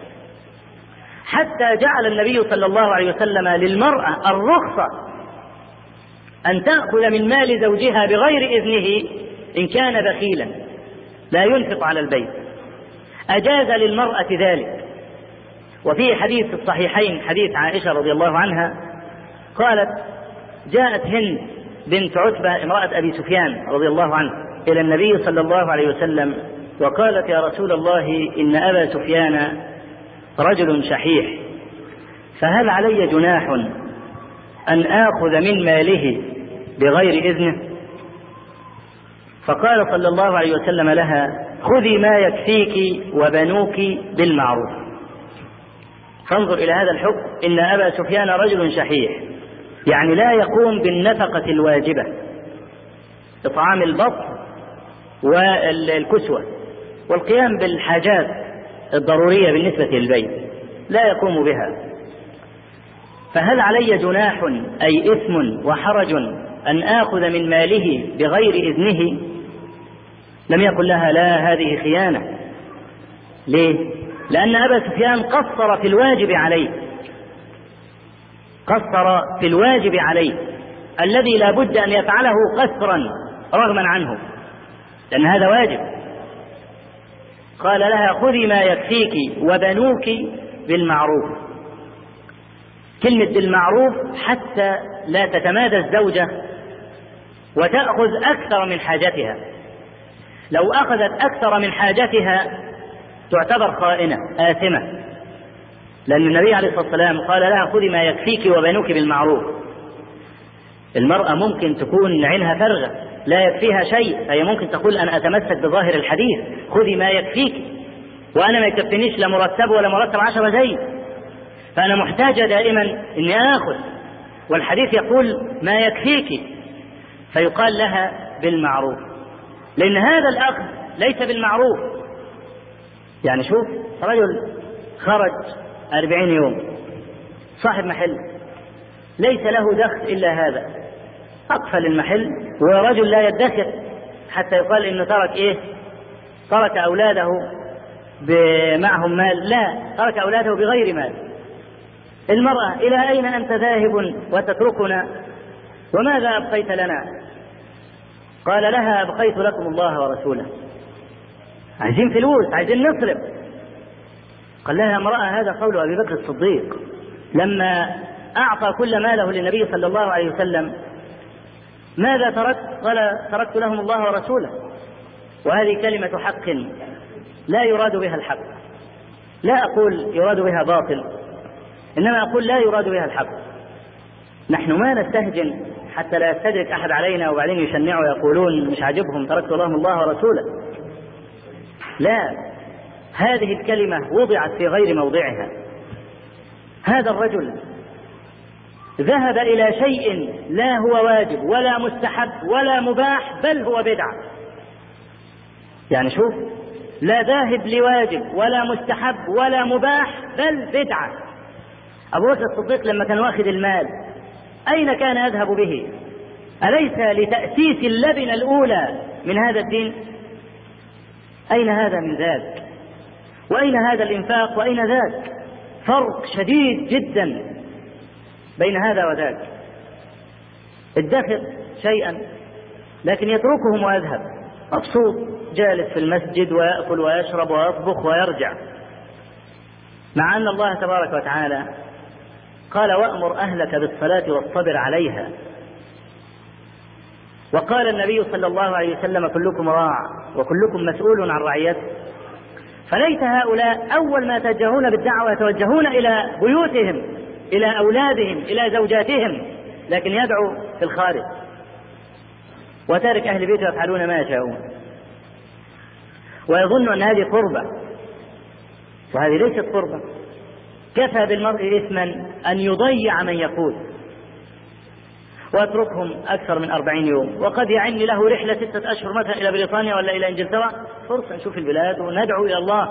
Speaker 1: حتى جعل النبي صلى الله عليه وسلم للمرأة الرخصة أن تأخذ من مال زوجها بغير إذنه إن كان بخيلا لا ينفق على البيت، أجاز للمرأة ذلك. وفي حديث الصحيحين حديث عائشة رضي الله عنها قالت: جاءت هند بنت عتبة امرأة أبي سفيان رضي الله عنه إلى النبي صلى الله عليه وسلم وقالت: يا رسول الله، إن أبا سفيان رجل شحيح، فهل علي جناح أن آخذ من ماله بغير إذنه؟ فقال صلى الله عليه وسلم لها: خذي ما يكفيك وبنوك بالمعروف. فانظر إلى هذا الحكم: إن أبا سفيان رجل شحيح، يعني لا يقوم بالنفقة الواجبة، إطعام البطن والكسوة والقيام بالحاجات الضرورية بالنسبة للبيت، لا يقوم بها. فهل علي جناح أي إثم وحرج أن آخذ من ماله بغير إذنه؟ لم يقل لها: لا، هذه خيانة. ليه؟ لأن أبا سفيان قصر في الواجب عليه، قصر في الواجب عليه الذي لا بد أن يفعله قسرا رغما عنه، لأن هذا واجب. قال لها: خذي ما يكفيك وبنوك بالمعروف. كلمة بالمعروف حتى لا تتمادى الزوجة وتأخذ أكثر من حاجتها. لو أخذت أكثر من حاجتها تعتبر خائنة آثمة، لأن النبي عليه الصلاة والسلام قال لها: خذي ما يكفيك وبنوك بالمعروف. المرأة ممكن تكون عينها فارغة لا يكفيها شيء، فهي ممكن تقول: أنا أتمسك بظاهر الحديث، خذي ما يكفيك، وأنا ما يكفينيش لا مرتب ولا مرتب 10 زي، فأنا محتاجة دائما إني آخذ، والحديث يقول ما يكفيك، فيقال لها بالمعروف، لأن هذا الأخذ ليس بالمعروف. يعني شوف، رجل خرج 40 يوم، صاحب محل ليس له دخل إلا هذا، أقفل المحل، ورجل لا يدخر حتى يقال إنه ترك إيه؟ ترك أولاده معهم مال، لا، ترك أولاده بغير مال. المرأة: إلى أين أنت ذاهب وتتركنا؟ وماذا أبقيت لنا؟ قال لها: أبقيت لكم الله ورسوله. عايزين فلوس، عايزين نصرف. قال لها: امرأة، هذا قول أبي بكر الصديق لما أعطى كل ماله للنبي صلى الله عليه وسلم: ماذا تركت؟ قال: تركت لهم الله ورسوله. وهذه كلمة حق لا يراد بها الحق، لا أقول يراد بها باطل، إنما أقول لا يراد بها الحق. نحن ما نستهجن حتى لا يستدرك أحد علينا وبعدين يشنعوا ويقولون مش عاجبهم تركت لهم الله ورسوله. لا، هذه الكلمة وضعت في غير موضعها. هذا الرجل ذهب إلى شيء لا هو واجب ولا مستحب ولا مباح، بل هو بدعة. يعني شوف، لا ذاهب لواجب ولا مستحب ولا مباح، بل بدعة. أبو بكر الصديق لما كان واخذ المال أين كان يذهب به؟ أليس لتأسيس اللبنة الأولى من هذا الدين؟ أين هذا من ذاك؟ وأين هذا الإنفاق وأين ذاك؟ فرق شديد جدا بين هذا وذاك. ادخر شيئا لكن يتركهم ويذهب مبسوط، جالس في المسجد ويأكل ويشرب ويطبخ ويرجع، مع أن الله تبارك وتعالى قال: وأمر أهلك بالصلاة واصطبر عليها. وقال النبي صلى الله عليه وسلم: كلكم راع وكلكم مسؤول عن رعيته. فليس هؤلاء أول ما يتوجهون بالدعوة يتوجهون إلى بيوتهم، إلى أولادهم، إلى زوجاتهم، لكن يدعو في الخارج وتارك أهل بيته يفعلون ما يشاءون، ويظن أن هذه قربة، وهذه ليست قربة. كفى بالمرء إثما أن يضيع من يقول واتركهم أكثر من 40 يوم، وقد يعن له رحلة 6 أشهر مثلا إلى بريطانيا ولا إلى إنجلترا، فرصة نشوف البلاد وندعو إلى الله.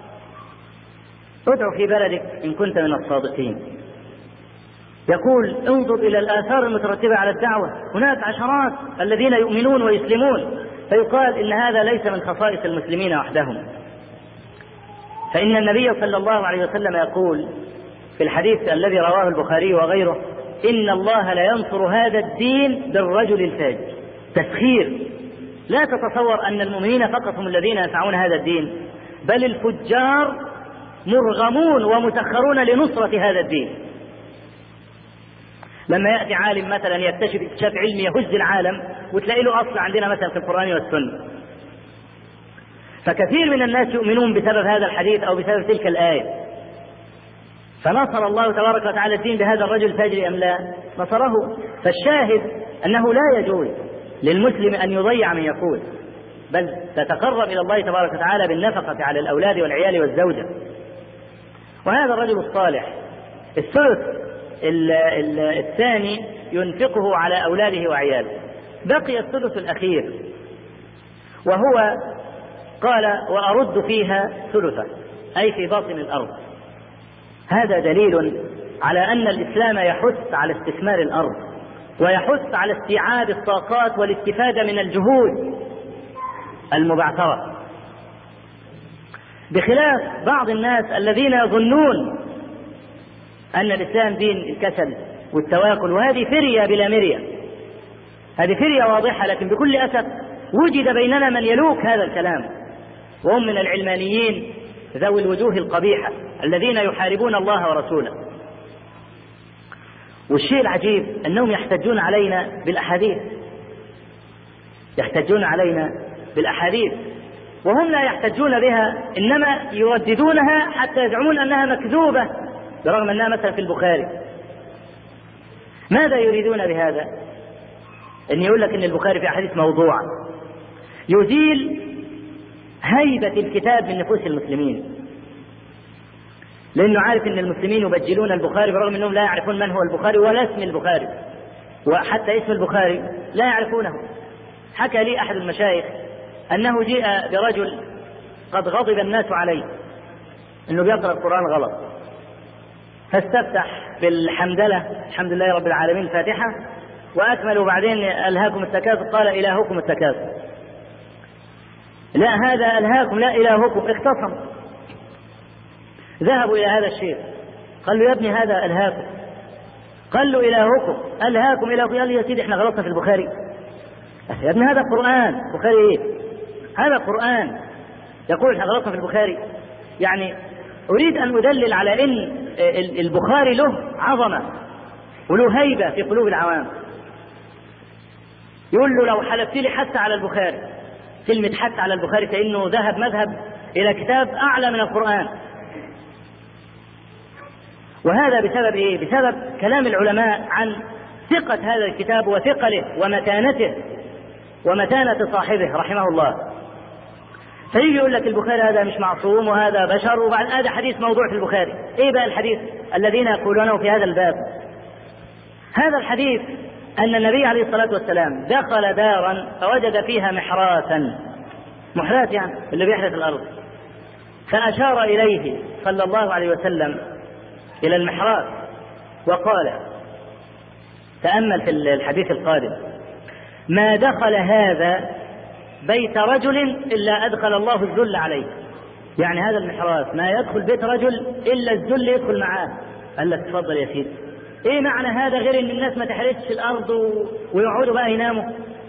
Speaker 1: ادعو في بلدك إن كنت من الصادقين. يقول: انظر إلى الآثار المترتبة على الدعوة، هناك عشرات الذين يؤمنون ويسلمون، فيقال إن هذا ليس من خصائص المسلمين وحدهم. فإن النبي صلى الله عليه وسلم يقول في الحديث الذي رواه البخاري وغيره: إن الله لا ينصر هذا الدين بالرجل الفاجر. تسخير. لا تتصور أن المؤمنين فقط هم الذين ينفعون هذا الدين، بل الفجار مرغمون ومسخرون لنصرة هذا الدين. لما يأتي عالم مثلا يكتشف اكتشاف علمي يهز العالم وتلاقي له أصل عندنا مثلا في القرآن والسنة. فكثير من الناس يؤمنون بسبب هذا الحديث أو بسبب تلك الآية. فنصر الله تبارك وتعالى الدين بهذا الرجل الفاجر أم لا؟ نصره. فالشاهد أنه لا يجوز للمسلم أن يضيع من يقول، بل تتقرب إلى الله تبارك وتعالى بالنفقة على الأولاد والعيال والزوجة. وهذا الرجل الصالح الثلث الثاني ينفقه على أولاده وعياله، بقي الثلث الأخير وهو قال وأرد فيها ثلثا، أي في باطن الأرض. هذا دليل على أن الإسلام يحث على استثمار الأرض ويحث على استيعاب الطاقات والاستفادة من الجهود المبعثرة، بخلاف بعض الناس الذين يظنون أن الإسلام دين الكسل والتواكل، وهذه فرية بلا مرية، هذه فرية واضحة. لكن بكل أسف وجد بيننا من يلوك هذا الكلام، وهم من العلمانيين ذوي الوجوه القبيحة الذين يحاربون الله ورسوله. والشيء العجيب أنهم يحتجون علينا بالأحاديث، يحتجون علينا بالأحاديث وهم لا يحتجون بها، إنما يرددونها حتى يزعمون أنها مكذوبة برغم أنها مثلا في البخاري. ماذا يريدون بهذا؟ أن يقول لك أن البخاري في أحاديث موضوعة، يزيل هيبة الكتاب من نفوس المسلمين، لأنه عارف أن المسلمين يبجلون البخاري برغم أنهم لا يعرفون من هو البخاري ولا اسم البخاري، وحتى اسم البخاري لا يعرفونه. حكى لي أحد المشايخ أنه جاء برجل قد غضب الناس عليه أنه بيقرأ القرآن غلط، فاستفتح بالحمدلة الحمد لله رب العالمين الفاتحة وأكمل، وبعدين ألهاكم التكاثر قال إلهكم التكاثر. لا هذا ألهاكم لا إلهكم، اختصم. ذهبوا إلى هذا الشيخ قال له يا ابني هذا ألهاكم، قال له إلهكم ألهاكم إلهكم. قال لي يا سيدي احنا غلطنا في البخاري. يا ابني هذا قرآن، بخاري ايه؟ هذا قرآن يقول احنا غلطنا في البخاري. يعني أريد أن أدلل على أن البخاري له عظمة وله هيبة في قلوب العوام. يقول له لو حلفت لي حتى على البخاري، كلمة حتى على البخاري فإنه ذهب مذهب إلى كتاب أعلى من القرآن. وهذا بسبب إيه؟ بسبب كلام العلماء عن ثقة هذا الكتاب وثقله ومتانته ومتانة صاحبه رحمه الله. فيجي يقول لك البخاري هذا مش معصوم وهذا بشر، وبعد هذا حديث موضوع في البخاري. ايه بقى الحديث الذين يقولونه في هذا الباب؟ هذا الحديث أن النبي عليه الصلاة والسلام دخل دارا فوجد فيها محراسا، محراس يعني اللي بيحرث الأرض، فأشار إليه صلى الله عليه وسلم إلى المحراس وقال، تأمل في الحديث القادم، ما دخل هذا بيت رجل إلا أدخل الله الذل عليه. يعني هذا المحراس ما يدخل بيت رجل إلا الذل يدخل معاه. قال لك تفضل يا سيدي. ايه معنى هذا غير ان الناس ما تحرسش الارض ويقعدوا بقى يناموا؟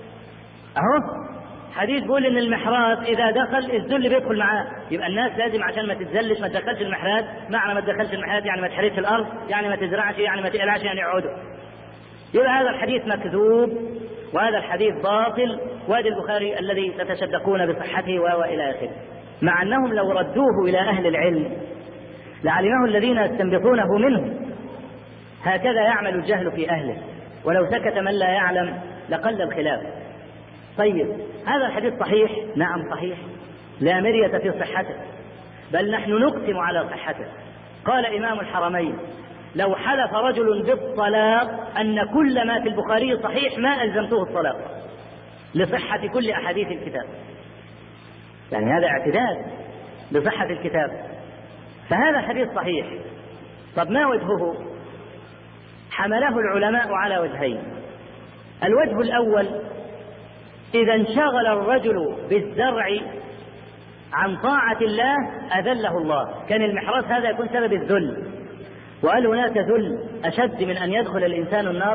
Speaker 1: اهو حديث بيقول ان المحراس اذا دخل الذل بيدخل معاه. يبقى الناس لازم عشان ما تتذلش ما تدخلش المحراس. معنى ما تدخلش المحراس يعني ما تحرسش الارض، يعني ما تزرعش، يعني ما تقلعش، يعني يقعدوا. يبقى هذا الحديث مكذوب وهذا الحديث باطل، وهذا البخاري الذي تتشدقون بصحته والى اخره. مع انهم لو ردوه الى اهل العلم لعلمه الذين يستنبطونه منه. هكذا يعمل الجهل في أهله، ولو سكت من لا يعلم لقل الخلاف. طيب هذا الحديث صحيح؟ نعم صحيح، لا مرية في صحته، بل نحن نقسم على صحته. قال إمام الحرمين لو حلف رجل بالطلاق أن كل ما في البخاري صحيح ما ألزمته الطلاق لصحة كل أحاديث الكتاب. يعني هذا اعتداد بصحة الكتاب. فهذا حديث صحيح. طب ما وجهه؟ حمله العلماء على وجهين. الوجه الأول إذا انشغل الرجل بالزرع عن طاعة الله أذله الله، كان المحراس هذا يكون سبب الذل. وهل هناك ذل أشد من أن يدخل الإنسان النار؟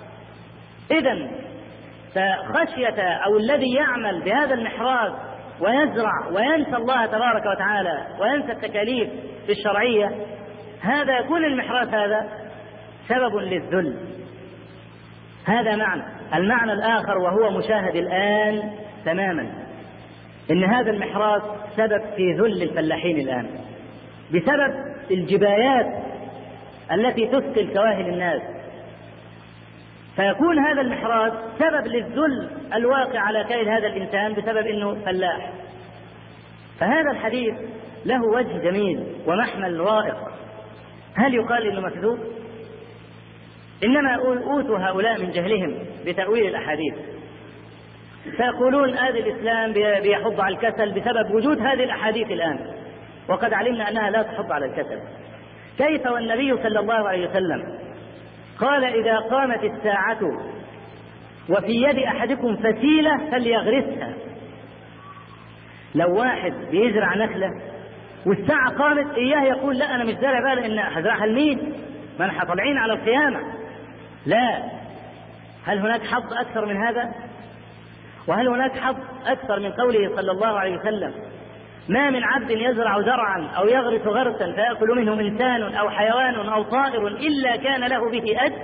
Speaker 1: إذن فخشية أو الذي يعمل بهذا المحراس ويزرع وينسى الله تبارك وتعالى وينسى التكاليف الشرعية، هذا يكون المحراس هذا سبب للذل. هذا معنى. المعنى الآخر وهو مشاهد الآن تماما، إن هذا المحراث سبب في ذل الفلاحين الآن بسبب الجبايات التي تثقل كواهل الناس، فيكون هذا المحراث سبب للذل الواقع على كاهل هذا الإنسان بسبب أنه فلاح. فهذا الحديث له وجه جميل ومحمل رائق. هل يقال إنه مكذوب؟ إنما أوتوا هؤلاء من جهلهم بتأويل الأحاديث، فيقولون هذا الإسلام بيحض على الكسل بسبب وجود هذه الأحاديث الآن، وقد علمنا أنها لا تحض على الكسل. كيف والنبي صلى الله عليه وسلم قال إذا قامت الساعة وفي يد أحدكم فسيلة فليغرسها. لو واحد بيزرع نخلة والساعة قامت إياه يقول لا أنا مش زارع بقى لأن هزرعها الميت، ما نحن طالعين على القيامة. لا، هل هناك حظ أكثر من هذا؟ وهل هناك حظ أكثر من قوله صلى الله عليه وسلم ما من عبد يزرع زرعا أو يغرس غرسا فيأكل منه إنسان أو حيوان أو طائر إلا كان له به أجر؟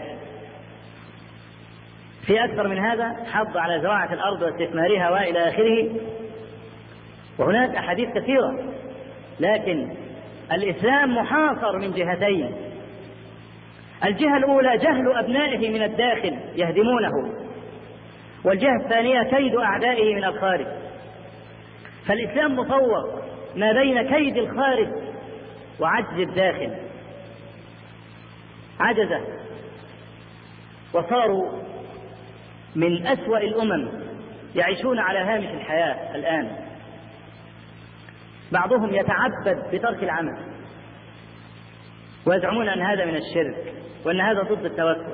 Speaker 1: في أكثر من هذا حظ على زراعة الأرض واستثمارها وإلى آخره. وهناك أحاديث كثيرة، لكن الإسلام محاصر من جهتين. الجهة الأولى جهل أبنائه من الداخل يهدمونه، والجهة الثانية كيد أعدائه من الخارج. فالإسلام مطور ما بين كيد الخارج وعجز الداخل. عجزه وصاروا من أسوأ الأمم يعيشون على هامش الحياة الآن. بعضهم يتعبد بترك العمل ويزعمون أن هذا من الشرك وأن هذا ضد التوكل.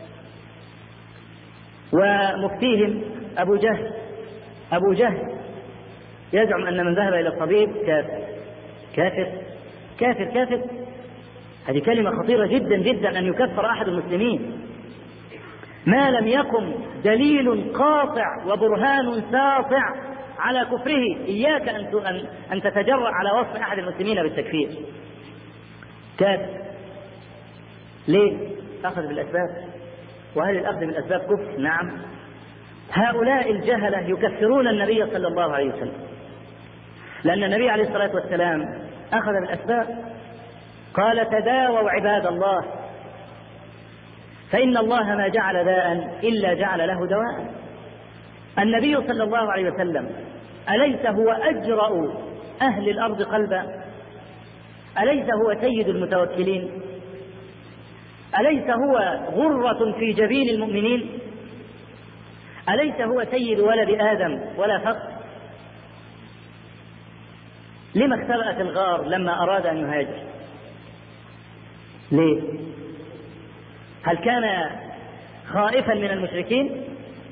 Speaker 1: ومفتيهم أبو جهل يزعم أن من ذهب إلى الطبيب كافر. كافر كافر كافر، هذه كلمة خطيرة جدا جدا أن يكفر أحد المسلمين ما لم يقم دليل قاطع وبرهان ساطع على كفره. إياك أن تتجرأ على وصف أحد المسلمين بالتكفير. كافر ليه؟ أخذ بالأسباب. وهل الأخذ بالأسباب كفر؟ نعم. هؤلاء الجهلة يكفرون النبي صلى الله عليه وسلم، لأن النبي عليه الصلاة والسلام أخذ بالأسباب. قال تداووا عباد الله فإن الله ما جعل داء إلا جعل له دواء. النبي صلى الله عليه وسلم أليس هو أجرأ أهل الأرض قلبا؟ أليس هو سيد المتوكلين؟ أليس هو غرة في جبين المؤمنين؟ أليس هو سيد ولد آدم ولا فخر؟ لما اختبأت الغار لما أراد أن يهاجر؟ ليه؟ هل كان خائفا من المشركين؟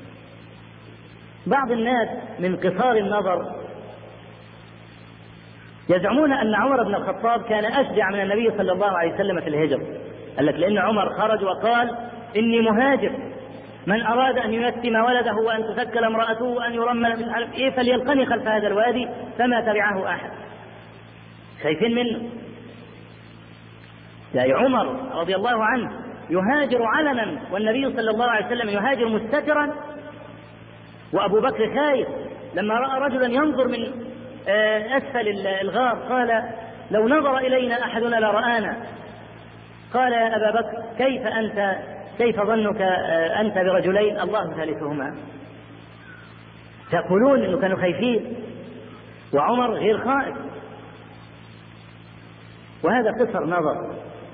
Speaker 1: بعض الناس من قصار النظر يزعمون أن عمر بن الخطاب كان أشجع من النبي صلى الله عليه وسلم في الهجرة. قال لك لأن عمر خرج وقال إني مهاجر، من أراد أن ييتم ولده وأن تثكل امرأته وأن يرمل مش عارف إيه فليلقني خلف هذا الوادي، فما تبعه أحد. خايفين منه. لا، عمر رضي الله عنه يهاجر علنا والنبي صلى الله عليه وسلم يهاجر مستترا، وأبو بكر خايف لما رأى رجلا ينظر من أسفل الغار قال لو نظر إلينا أحدنا لرآنا. قال يا أبا بكر كيف ظنك أنت برجلين الله ثالثهما؟ تقولون أنه كانوا خايفين وعمر غير خائف. وهذا قصر نظر.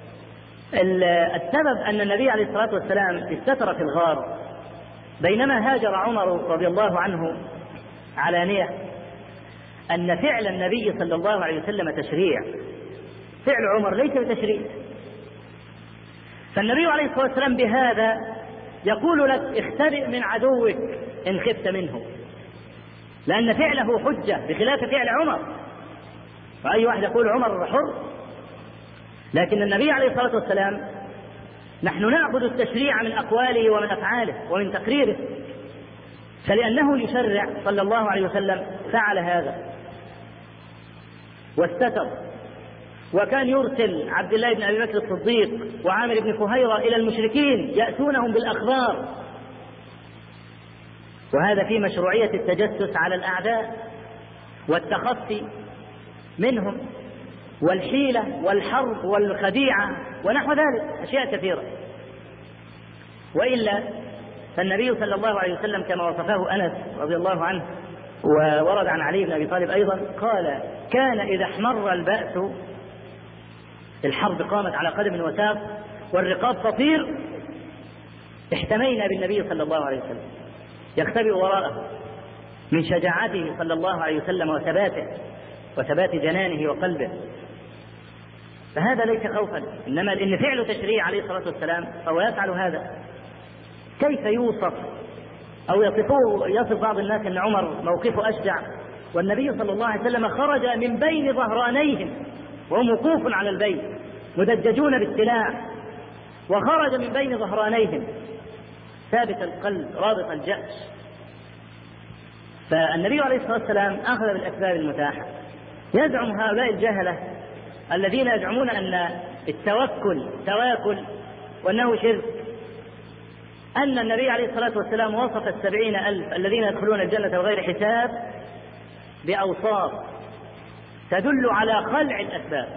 Speaker 1: السبب أن النبي عليه الصلاة والسلام استتر في الغار بينما هاجر عمر رضي الله عنه علانية، أن فعل النبي صلى الله عليه وسلم تشريع، فعل عمر ليس بتشريع. فالنبي عليه الصلاة والسلام بهذا يقول لك اختبئ من عدوك إن خفت منه، لأن فعله حجة بخلاف فعل عمر. فأي واحد يقول عمر حر، لكن النبي عليه الصلاة والسلام نحن نأخذ التشريع من أقواله ومن أفعاله ومن تقريره، فلأنه يشرع صلى الله عليه وسلم فعل هذا واستتر. وكان يرسل عبد الله بن أبي بكر الصديق وعامر بن فهيرة إلى المشركين يأتونهم بالأخبار وهذا في مشروعية التجسس على الأعداء والتخفي منهم والحيلة والحرب والخديعة ونحو ذلك، أشياء كثيرة. وإلا فالنبي صلى الله عليه وسلم كما وصفه أنس رضي الله عنه وورد عن علي بن أبي طالب أيضا قال: كان إذا احمر البأس، الحرب قامت على قدم وساق والرقاب تطير، احتمينا بالنبي صلى الله عليه وسلم يختبئ وراءه من شجاعته صلى الله عليه وسلم وثبات جنانه وقلبه. فهذا ليس خوفا، إنما إن فعل تشريع عليه الصلاة والسلام فهو يفعل هذا. كيف يوصف أو يصف بعض الناس أن عمر موقفه أشجع والنبي صلى الله عليه وسلم خرج من بين ظهرانيهم وهم وقوف على البيت مدججون بالسلاح، وخرج من بين ظهرانيهم ثابت القلب رابط الجأش. فالنبي عليه الصلاة والسلام أخذ بالأسباب المتاحة. يزعم هؤلاء الجهلة الذين يزعمون أن التوكل تواكل وأنه شرك أن النبي عليه الصلاة والسلام وصف 70,000 الذين يدخلون الجنة بغير حساب بأوصاف تدل على خلع الأسباب.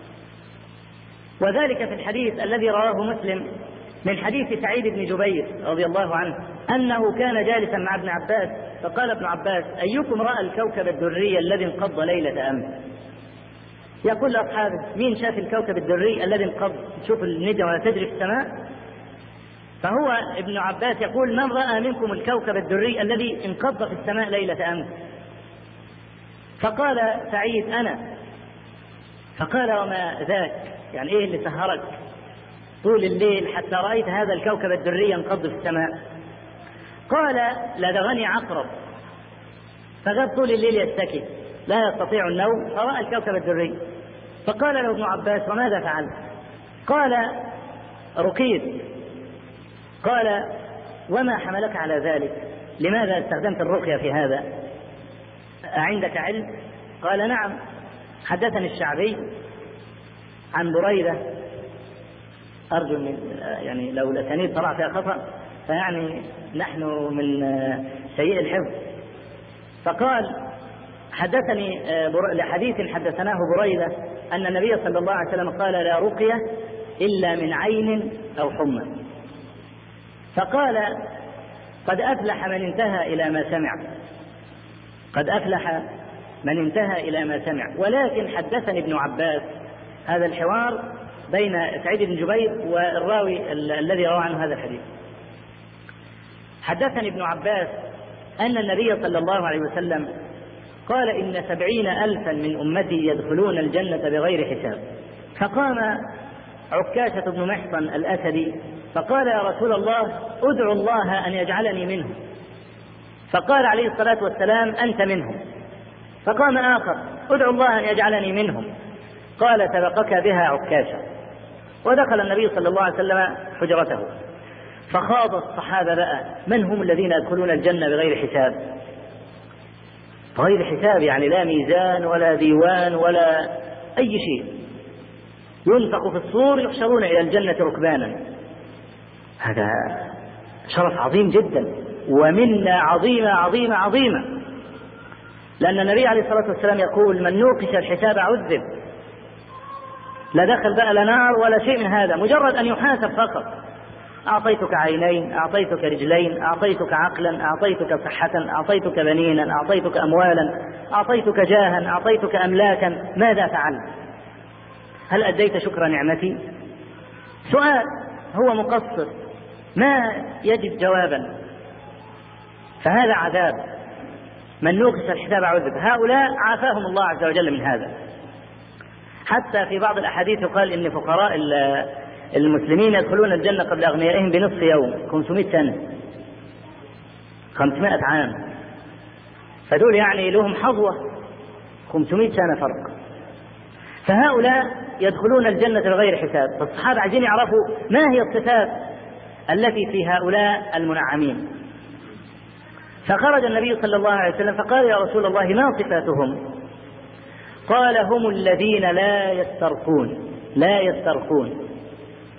Speaker 1: وذلك في الحديث الذي رواه مسلم من حديث سعيد بن جبير رضي الله عنه أنه كان جالسا مع ابن عباس فقال ابن عباس: أيكم رأى الكوكب الدري الذي انقض ليلة أمس؟ يقول لأصحابه: مين شاف الكوكب الدري الذي انقض؟ تشوف النجم ولا تجري في السماء. فهو ابن عباس يقول: من رأى منكم الكوكب الدري الذي انقض في السماء ليلة أمس؟ فقال سعيد: أنا. فقال: وما ذاك؟ يعني إيه اللي سهرك طول الليل حتى رأيت هذا الكوكب الدري ينقض في السماء؟ قال: لدغني عقرب فغاب طول الليل يستكي لا يستطيع النوم فرأى الكوكب الدري. فقال له ابن عباس: وماذا فعلت؟ قال: رقيت. قال: وما حملك على ذلك؟ لماذا استخدمت الرقية في هذا؟ أعندك علم؟ قال: نعم، حدثني الشعبي عن بريدة، أرجو من يعني لو الأسانيد طلع فيها خطأ فيعني نحن من سيء الحفظ. فقال: حدثني لحديث حدثناه بريدة أن النبي صلى الله عليه وسلم قال: لا رقية إلا من عين أو حمى. فقال: قد أفلح من انتهى إلى ما سمع، قد أفلح من انتهى إلى ما سمع. ولكن حدثني ابن عباس هذا الحوار بين سعيد بن جبير والراوي الذي روى عنه هذا الحديث. حدثني ابن عباس أن النبي صلى الله عليه وسلم قال: إن 70,000 من أمتي يدخلون الجنة بغير حساب. فقام عكاشة بن محصن الأسدي فقال: يا رسول الله، ادعو الله أن يجعلني منهم. فقال عليه الصلاة والسلام: أنت منهم. فقام آخر: ادعو الله أن يجعلني منهم. قال: سبقك بها عكاشة. ودخل النبي صلى الله عليه وسلم حجرته فخاض الصحابة بقى: من هم الذين يدخلون الجنة بغير حساب؟ بغير حساب يعني لا ميزان ولا ديوان ولا أي شيء، ينفخ في الصور يحشرون إلى الجنة ركبانا. هذا شرف عظيم جدا ومنة عظيمة عظيمة عظيمة، لأن النبي عليه الصلاة والسلام يقول: من نوقش الحساب عذب. لا دخل بقى لا نار ولا شيء من هذا، مجرد أن يحاسب فقط. أعطيتك عينين، أعطيتك رجلين، أعطيتك عقلا، أعطيتك صحة، أعطيتك بنينا، أعطيتك أموالا، أعطيتك جاها، أعطيتك أملاكا، ماذا فعلت؟ هل أديت شكر نعمتي؟ سؤال هو مقصر ما يجد جوابا. فهذا عذاب، من نوقش الحساب عذب. هؤلاء عافاهم الله عز وجل من هذا. حتى في بعض الأحاديث يقال إن فقراء المسلمين يدخلون الجنة قبل أغنيائهم بنصف يوم، 500 سنة، 500 عام. فدول يعني لهم حظوة 500 سنة فرق. فهؤلاء يدخلون الجنة بغير حساب. فالصحابة عايزين يعرفوا ما هي الصفات التي في هؤلاء المنعمين. فخرج النبي صلى الله عليه وسلم فقال: يا رسول الله، ما صفاتهم؟ قال: هم الذين لا يسترقون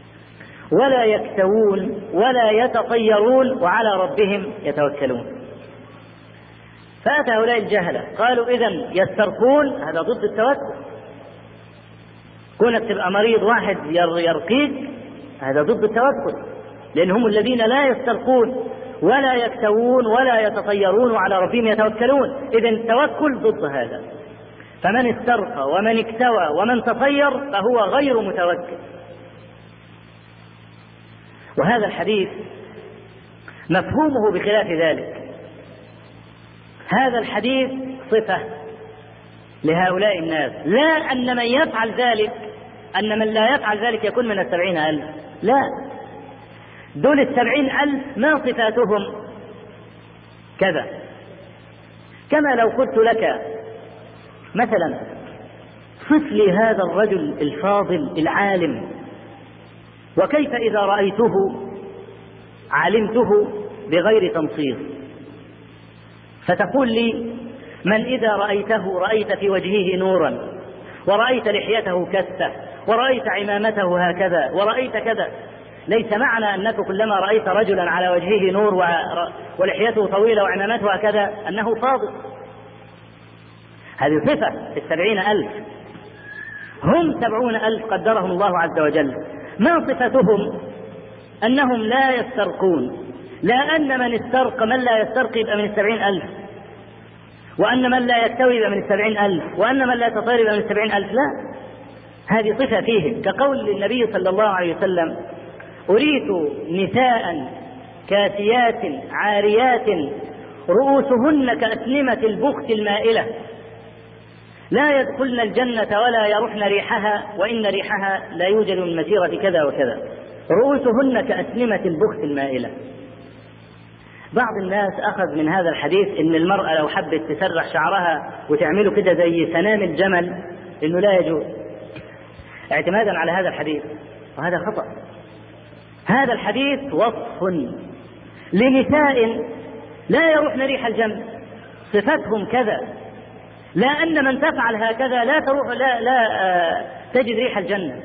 Speaker 1: ولا يكتوون ولا يتطيرون وعلى ربهم يتوكلون. فأتى هؤلاء الجهلة قالوا إذن يسترقون، هذا ضد التوكل. كونك تبقى مريض واحد يرقيك هذا ضد التوكل، لأنهم الذين لا يسترقون ولا يكتوون ولا يتطيرون وعلى ربهم يتوكلون. إذن التوكل ضد هذا. فمن استرقى ومن اكتوى ومن تطير فهو غير متوكل. وهذا الحديث مفهومه بخلاف ذلك. هذا الحديث صفة لهؤلاء الناس، لا أن من يفعل ذلك أن من لا يفعل ذلك يكون من 70,000، لا، دول 70,000 ما صفاتهم كذا. كما لو قلت لك مثلا صف لي هذا الرجل الفاضل العالم، وكيف إذا رأيته علمته بغير تنصيص، فتقول لي من إذا رأيته رأيت في وجهه نورا، ورأيت لحيته كثة، ورأيت عمامته هكذا، ورأيت كذا. ليس معنى أنك كلما رأيت رجلا على وجهه نور ولحيته طويلة وعمامته هكذا أنه فاضل. هذه صفة 70,000. هم 70,000 قدرهم الله عز وجل. ما صفتهم؟ أنهم لا يسترقون، لا أن من استرق من لا يسترق يبقى من 70,000، وأن من لا يكتوي يبقى من 70,000، وأن من لا يتطير يبقى من 70,000. لا، هذه صفة فيهم. كقول النبي صلى الله عليه وسلم: أريت نساء كاسيات عاريات رؤوسهن كأسنمة البخت المائلة لا يدخلن الجنة ولا يرحن ريحها، وإن ريحها لا يوجد من مسيرة كذا وكذا. رؤوسهن كأسنمة البخت المائلة. بعض الناس أخذ من هذا الحديث إن المرأة لو حبت تسرح شعرها وتعمله كده زي سنام الجمل إنه لا يجوز، اعتمادا على هذا الحديث، وهذا خطأ. هذا الحديث وصف لنساء لا يروحن ريح الجنة، صفتهم كذا، لا أن من تفعل هكذا لا تروح لا تجد ريح الجنة.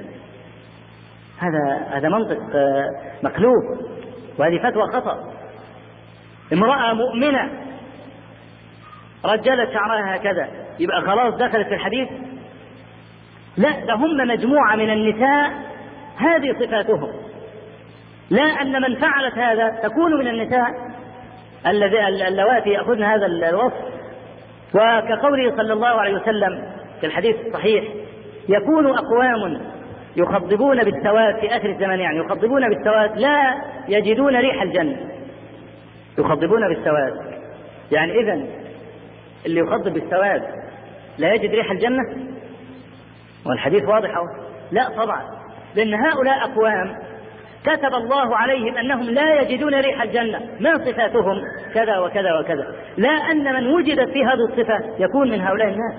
Speaker 1: هذا منطق مقلوب، وهذه فتوى خطأ. امرأة مؤمنة رجلت شعرها هكذا يبقى خلاص دخلت في الحديث؟ لا، ده هم مجموعة من النساء هذه صفاتهم، لا أن من فعلت هذا تكون من النساء اللواتي يأخذن هذا الوصف. وكقوله صلى الله عليه وسلم في الحديث الصحيح: يكون أقوام يخضبون بالسواد في آخر الزمان، يعني يخضبون بالسواد لا يجدون ريح الجنة. يخضبون بالسواد يعني إذن اللي يخضب بالسواد لا يجد ريح الجنة؟ والحديث واضح. لا طبعا، لأن هؤلاء أقوام كتب الله عليهم أنهم لا يجدون ريح الجنة. ما صفاتهم؟ كذا وكذا وكذا، لا أن من وجدت في هذه الصفة يكون من هؤلاء الناس.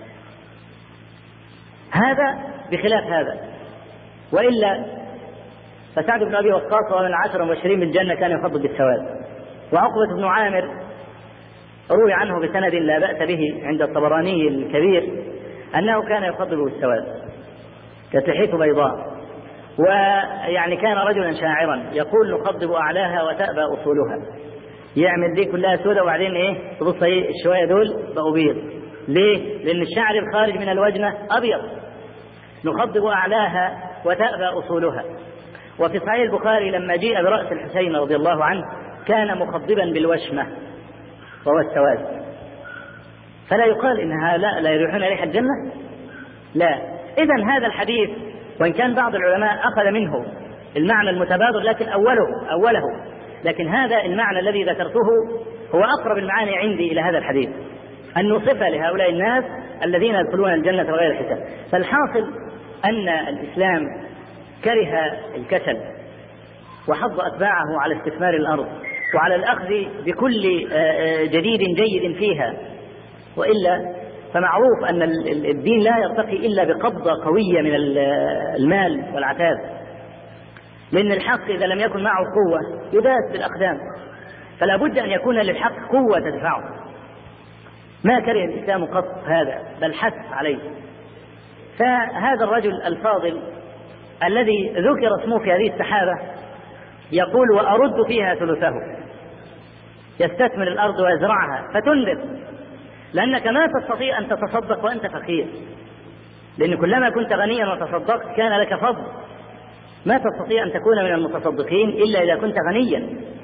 Speaker 1: هذا بخلاف هذا. وإلا فسعد بن أبي وقاص ومن 10 مبشرين بالجنة كان يخضب بالسواد. وعقبة بن عامر روي عنه بسند لا بأس به عند الطبراني الكبير أنه كان يخضب بالسواد، كانت لحيته بيضاء، ويعني كان رجلا شاعرا يقول: نخضب أعلاها وتأبى أصولها. يعمل دي كلها سودة وبعدين تبص الشوية دول بقوا بيض. ليه؟ لأن الشعر الخارج من الوجنة أبيض. نخضب أعلاها وتأبى أصولها. وفي صحيح البخاري لما جيء برأس الحسين رضي الله عنه كان مخضبا بالوشمة وهو السواد. فلا يقال إنها لا يريحون ريح الجنة، لا. إذن هذا الحديث وإن كان بعض العلماء أخذ منه المعنى المتبادر لكن أوله، لكن هذا المعنى الذي ذكرته هو أقرب المعاني عندي إلى هذا الحديث، أنه صفة لهؤلاء الناس الذين يدخلون الجنة بغير حساب. فالحاصل أن الإسلام كره الكسل وحض أتباعه على استثمار الأرض وعلى الأخذ بكل جديد جيد فيها، وإلا فمعروف أن الدين لا يرتقي إلا بقبضة قوية من المال والعتاد، لأن الحق إذا لم يكن معه قوة يداس بالأقدام، فلا بد أن يكون للحق قوة تدفعه. ما كره الإسلام قط هذا، بل حث عليه. فهذا الرجل الفاضل الذي ذكر اسمه في هذه السحابة يقول: وأرد فيها ثلثه. يستثمر الأرض ويزرعها فتنبت لأنك ما تستطيع أن تتصدق وأنت فقير، لأن كلما كنت غنيا وتصدقت كان لك فضل. ما تستطيع أن تكون من المتصدقين إلا إذا كنت غنيا.